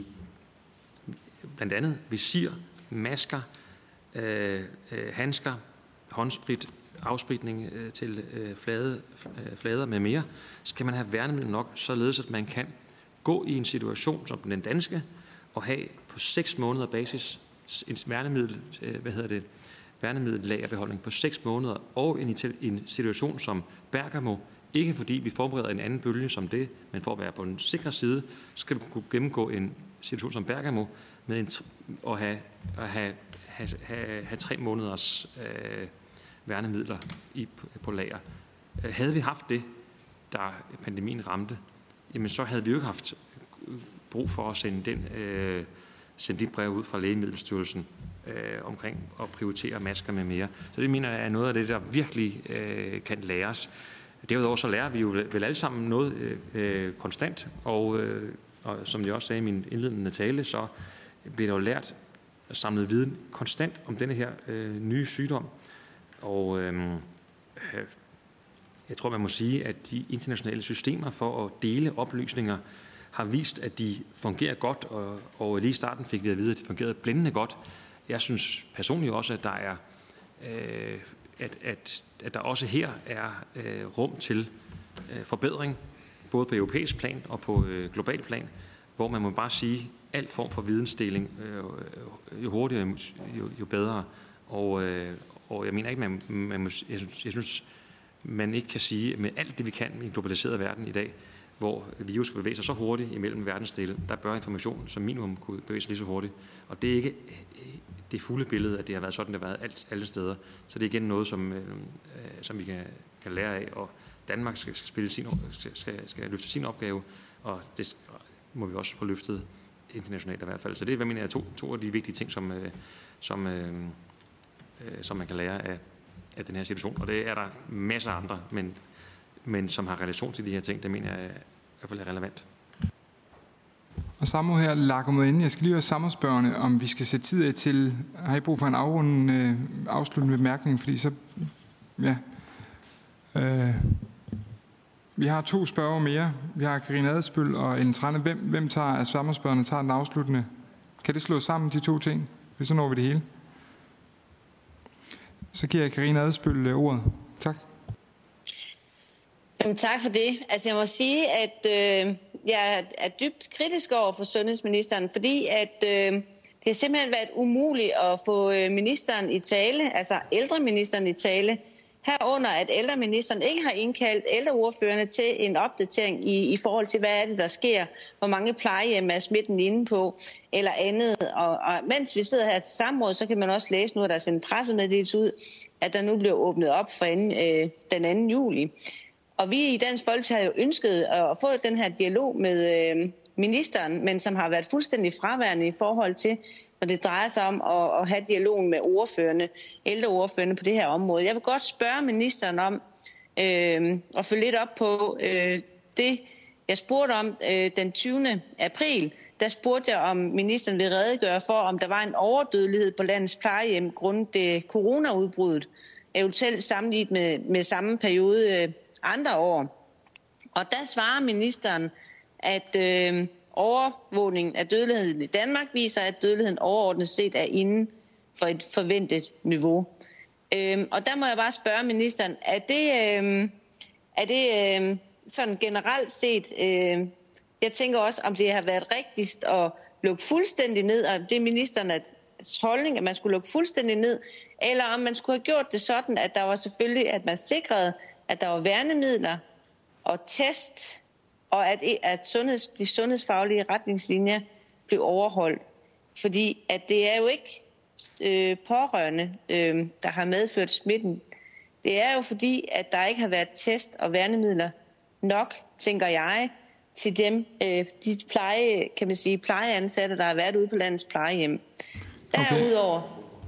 blandt andet visir, masker, øh, øh, handsker, håndsprit, afspritning øh, til øh, flade, øh, flader med mere, skal man have værnemidler nok, således at man kan gå i en situation som den danske, og have på seks måneder basis en værnemiddel, øh, hvad hedder det, værnemiddellagerbeholdning på seks måneder, og en, en situation som Bergamo, ikke fordi vi forbereder en anden bølge som det, men for at være på en sikker side, skal vi kunne gennemgå en situation som Bergamo med en, og have, at have, have, have, have tre måneders øh, værnemidler i, på lager. Havde vi haft det, da pandemien ramte, jamen så havde vi jo ikke haft brug for at sende den øh, sende de brev ud fra Lægemiddelstyrelsen øh, omkring at prioritere masker med mere. Så det mener jeg er noget af det, der virkelig øh, kan læres. Derudover så lærer vi jo vel alle sammen noget øh, konstant, og, øh, og som jeg også sagde i min indledende tale, så bliver der jo lært at samle viden konstant om denne her øh, nye sygdom. Og øh, jeg tror, man må sige, at de internationale systemer for at dele oplysninger har vist, at de fungerer godt, og, og lige i starten fik vi at vide, at de fungerede blændende godt. Jeg synes personligt også, at der er, øh, at, at, at der også her er øh, rum til øh, forbedring, både på europæisk plan og på øh, global plan, hvor man må bare sige, at alt form for vidensdeling, øh, jo hurtigere, jo, jo bedre. Og, øh, og jeg mener ikke, man, man må, jeg, synes, jeg synes, man ikke kan sige, med alt det, vi kan i en globaliseret verden i dag, hvor virus bevæger sig så hurtigt imellem verdensdele, der bør information som minimum kunne bevæge sig lige så hurtigt. Og det er ikke det fulde billede, at det har været sådan, det har været alt, alle steder. Så det er igen noget, som, øh, som vi kan, kan lære af, og Danmark skal, skal, spille sin, skal, skal løfte sin opgave, og det må vi også få løftet internationalt i hvert fald. Så det er, hvad mener jeg, to, to af de vigtige ting, som, øh, som, øh, som man kan lære af, af den her situation. Og det er der masser af andre, men men som har relation til de her ting, det mener jeg i hvert fald er relevant. Og samme her lakker mod inden. Jeg skal lige høre sammenspørgende, om vi skal sætte tid af til, har I brug for en afrundende, øh, afsluttende bemærkning, fordi så, ja. Øh, vi har to spørger mere. Vi har Karina Adsbøl og Ellen Trane. Hvem, hvem tager af sammenspørgende tager den afsluttende? Kan det slå sammen, de to ting? Så når vi det hele. Så giver jeg Karina Adsbøl ordet. Tak. Jamen, tak for det. Altså jeg må sige, at øh, jeg er dybt kritisk over for sundhedsministeren, fordi at øh, det har simpelthen været umuligt at få ministeren i tale, altså ældreministeren i tale, Herunder, at ældreministeren ikke har indkaldt ældreordførerne til en opdatering i, i forhold til, hvad er det, der sker, hvor mange plejehjem er smitten inde på, eller andet. Og, og mens vi sidder her til samråd, så kan man også læse nu, at der er sendt pressemeddelelse ud, at der nu bliver åbnet op for anden, øh, den anden juli. Og vi i Dansk Folkeparti har jo ønsket at få den her dialog med øh, ministeren, men som har været fuldstændig fraværende i forhold til, når det drejer sig om at, at have dialogen med ordførerne, ældreordførerne på det her område. Jeg vil godt spørge ministeren om øh, at følge lidt op på øh, det, jeg spurgte om øh, den tyvende april. Der spurgte jeg, om ministeren vil redegøre for, om der var en overdødelighed på landets plejehjem grundet det coronaudbruddet, eventuelt sammenlignet med, med samme periode øh, andre år. Og der svarer ministeren, at øh, overvågningen af dødeligheden i Danmark viser, at dødeligheden overordnet set er inden for et forventet niveau. Øhm, og der må jeg bare spørge ministeren, er det, øhm, er det øhm, sådan generelt set, øhm, jeg tænker også, om det har været rigtigst at lukke fuldstændig ned, og det er ministerens holdning, at man skulle lukke fuldstændig ned, eller om man skulle have gjort det sådan, at der var selvfølgelig, at man sikrede, at der var værnemidler og test, og at, at sundheds, de sundhedsfaglige retningslinjer blev overholdt. Fordi at det er jo ikke øh, pårørende, øh, der har medført smitten. Det er jo fordi, at der ikke har været test og værnemidler nok, tænker jeg, til dem, øh, de pleje, kan man sige, plejeansatte, der har været ude på landets plejehjem. Derudover...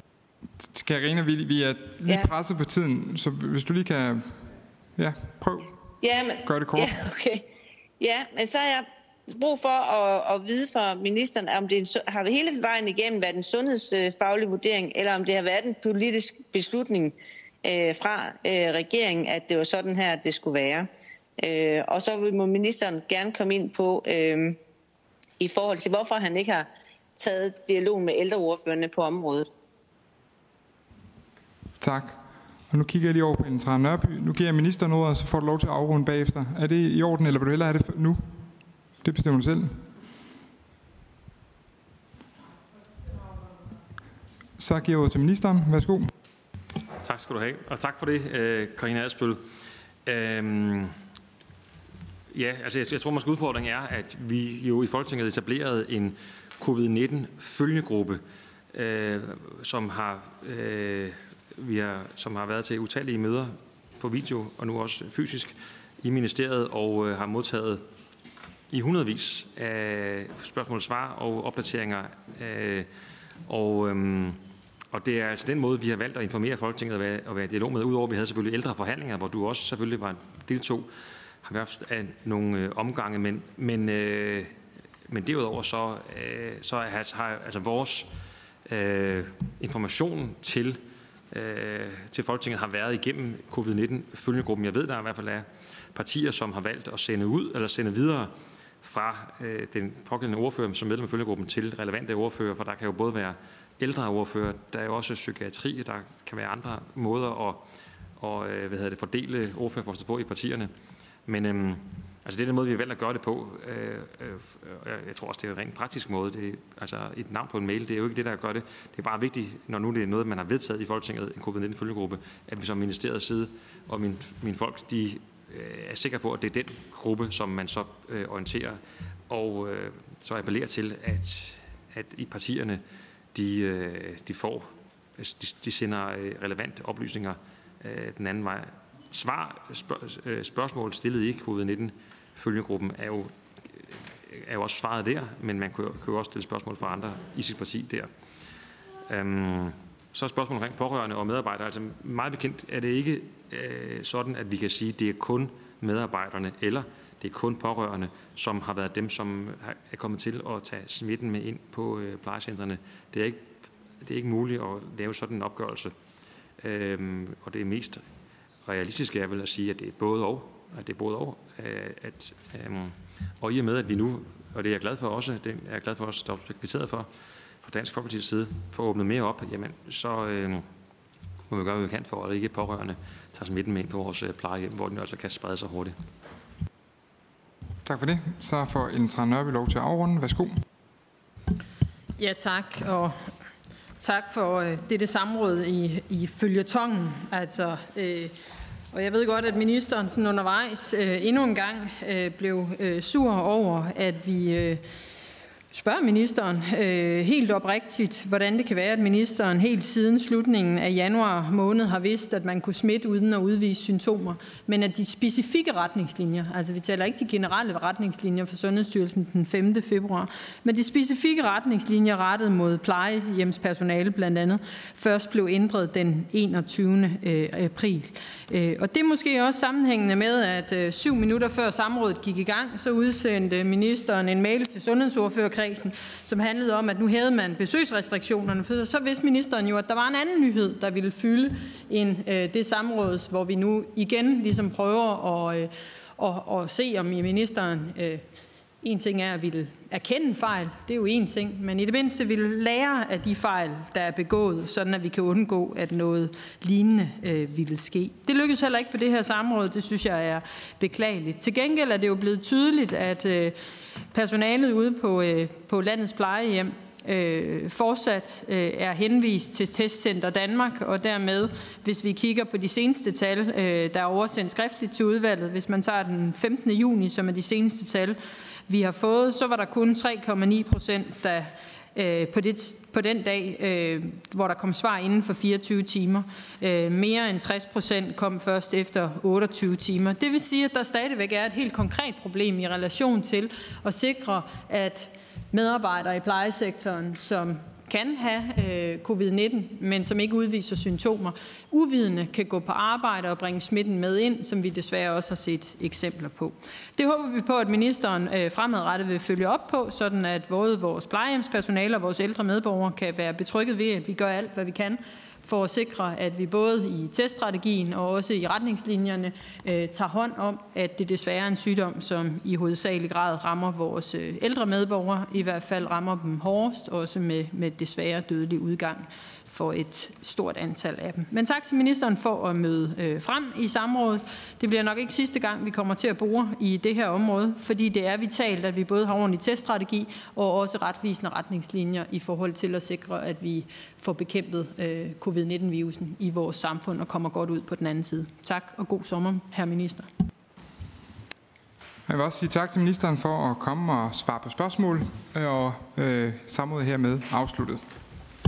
Okay. Karina, vi, vi er lige ja. presset på tiden, så hvis du lige kan... Ja, prøv. Ja, men, gør det kort. Ja, okay. Ja, men så har jeg brug for at, at vide fra ministeren, om det har hele vejen igennem været en sundhedsfaglig vurdering, eller om det har været en politisk beslutning øh, fra øh, regeringen, at det var sådan her, det skulle være. Øh, og så må ministeren gerne komme ind på, øh, i forhold til, hvorfor han ikke har taget dialog med ældreordførerne på området. Tak. Og nu kigger jeg lige over på Ellen Trane Nørby. Nu giver jeg ministeren ordet, og så får du lov til at afrunde bagefter. Er det i orden, eller vil du hellere have det nu? Det bestemmer du selv. Så giver jeg ordet til ministeren. Værsgo. Tak skal du have, og tak for det, Karina Adsbøl. Øhm, ja, altså jeg, jeg tror måske udfordringen er, at vi jo i Folketinget etablerede en covid nitten følgegruppe, øh, som har... Øh, Vi har, som har været til utallige møder på video og nu også fysisk i ministeriet og øh, har modtaget i hundredvis af spørgsmål, svar og opdateringer. Øh, og, øhm, og det er altså den måde, vi har valgt at informere Folketinget og være, og være i dialog med. Udover, vi havde selvfølgelig ældre forhandlinger, hvor du også selvfølgelig var deltog, har vi haft af nogle øh, omgange, men, men, øh, men derudover så, øh, så er, har altså vores øh, information til Øh, til Folketinget har været igennem covid nitten følgegruppen. Jeg ved, der i hvert fald er partier, som har valgt at sende ud eller sende videre fra øh, den pågældende ordfører som medlem af følgegruppen til relevante ordfører, for der kan jo både være ældre ordfører, der er jo også psykiatri, der kan være andre måder at og, øh, hvad hedder det, fordele ordførerposter på i partierne. Men øh, altså det er den måde, vi har valgt at gøre det på. Øh, øh, jeg tror også, det er en rent praktisk måde. Det er, altså et navn på en mail, det er jo ikke det, der gør det. Det er bare vigtigt, når nu det er noget, man har vedtaget i Folketinget, en covid nitten følgegruppe, at vi som ministeriets side og mine, mine folk, de øh, er sikre på, at det er den gruppe, som man så øh, orienterer. Og øh, så appellerer til, at, at i partierne, de, øh, de får, de, de sender øh, relevante oplysninger øh, den anden vej. Svar, spørg, spørgsmål stillet i covid nitten følgegruppen er jo, er jo også svaret der, men man kan jo også stille spørgsmål fra andre i sit parti der. Um, så er spørgsmålet omkring pårørende og medarbejdere. Altså meget bekendt er det ikke øh, sådan, at vi kan sige, at det er kun medarbejderne eller det er kun pårørende, som har været dem, som er kommet til at tage smitten med ind på øh, plejecentrene. Det er, ikke, det er ikke muligt at lave sådan en opgørelse, um, og det er mest realistisk er vel at sige, at det er både og, at det er både og, at, øhm, og i og med, at vi nu, og det er jeg glad for også, det er jeg glad for også, der er kvitteret for, fra Dansk Folkepartis side, for at åbne mere op, jamen, så øhm, må vi gøre, hvad vi kan for, at ikke pårørende tager smitten med ind på vores plejehjem, hvor den altså kan sprede sig hurtigt. Tak for det. Så får Ellen Trane Nørby lov til at afrunde. Værsgo. Ja, tak, og Tak for øh, dette samråd i, i føljetongen. Altså, øh, og jeg ved godt, at ministeren sådan undervejs øh, endnu en gang øh, blev øh, sur over, at vi øh, spørger ministeren øh, helt oprigtigt, hvordan det kan være, at ministeren helt siden slutningen af januar måned har vidst, at man kunne smitte uden at udvise symptomer, men at de specifikke retningslinjer, altså vi taler ikke de generelle retningslinjer for Sundhedsstyrelsen den femte februar, men de specifikke retningslinjer rettet mod plejehjemspersonale blandt andet, først blev ændret den enogtyvende april. Og det er måske også sammenhængende med, at syv minutter før samrådet gik i gang, så udsendte ministeren en mail til sundhedsordførerkredsen, som handlede om, at nu havde man besøgsrestriktionerne, for så vidste ministeren jo, at der var en anden nyhed, der ville fylde end øh, det samråd, hvor vi nu igen ligesom prøver at, øh, at, at se, om i ministeren øh, en ting er at ville erkende fejl, det er jo en ting, men i det mindste ville lære af de fejl, der er begået, sådan at vi kan undgå, at noget lignende øh, ville ske. Det lykkedes heller ikke på det her samråd, det synes jeg er beklageligt. Til gengæld er det jo blevet tydeligt, at øh, personalet ude på, øh, på landets plejehjem øh, fortsat øh, er henvist til Testcenter Danmark, og dermed, hvis vi kigger på de seneste tal, øh, der er oversendt skriftligt til udvalget, hvis man tager den femtende juni, som er de seneste tal, vi har fået, så var der kun tre komma ni procent, der øh, på, det, på den dag, øh, hvor der kom svar inden for fireogtyve timer. Øh, mere end tres procent kom først efter otteogtyve timer. Det vil sige, at der stadigvæk er et helt konkret problem i relation til at sikre, at medarbejdere i plejesektoren, som kan have øh, covid nitten, men som ikke udviser symptomer, uvidende kan gå på arbejde og bringe smitten med ind, som vi desværre også har set eksempler på. Det håber vi på, at ministeren øh, fremadrettet vil følge op på, sådan at både vores plejehjemspersonale og vores ældre medborgere kan være betrygget ved, at vi gør alt, hvad vi kan, for at sikre, at vi både i teststrategien og også i retningslinjerne øh, tager hånd om, at det desværre er en sygdom, som i hovedsagelig grad rammer vores øh, ældre medborgere, i hvert fald rammer dem hårdest, også med, med desværre dødelig udgang for et stort antal af dem. Men tak til ministeren for at møde øh, frem i samrådet. Det bliver nok ikke sidste gang, vi kommer til at bore i det her område, fordi det er vitalt, at vi både har ordentlig teststrategi og også retvisende retningslinjer i forhold til at sikre, at vi får bekæmpet øh, covid nitten virusen i vores samfund og kommer godt ud på den anden side. Tak og god sommer, herr minister. Jeg vil også sige tak til ministeren for at komme og svare på spørgsmål, og øh, samrådet hermed afsluttet.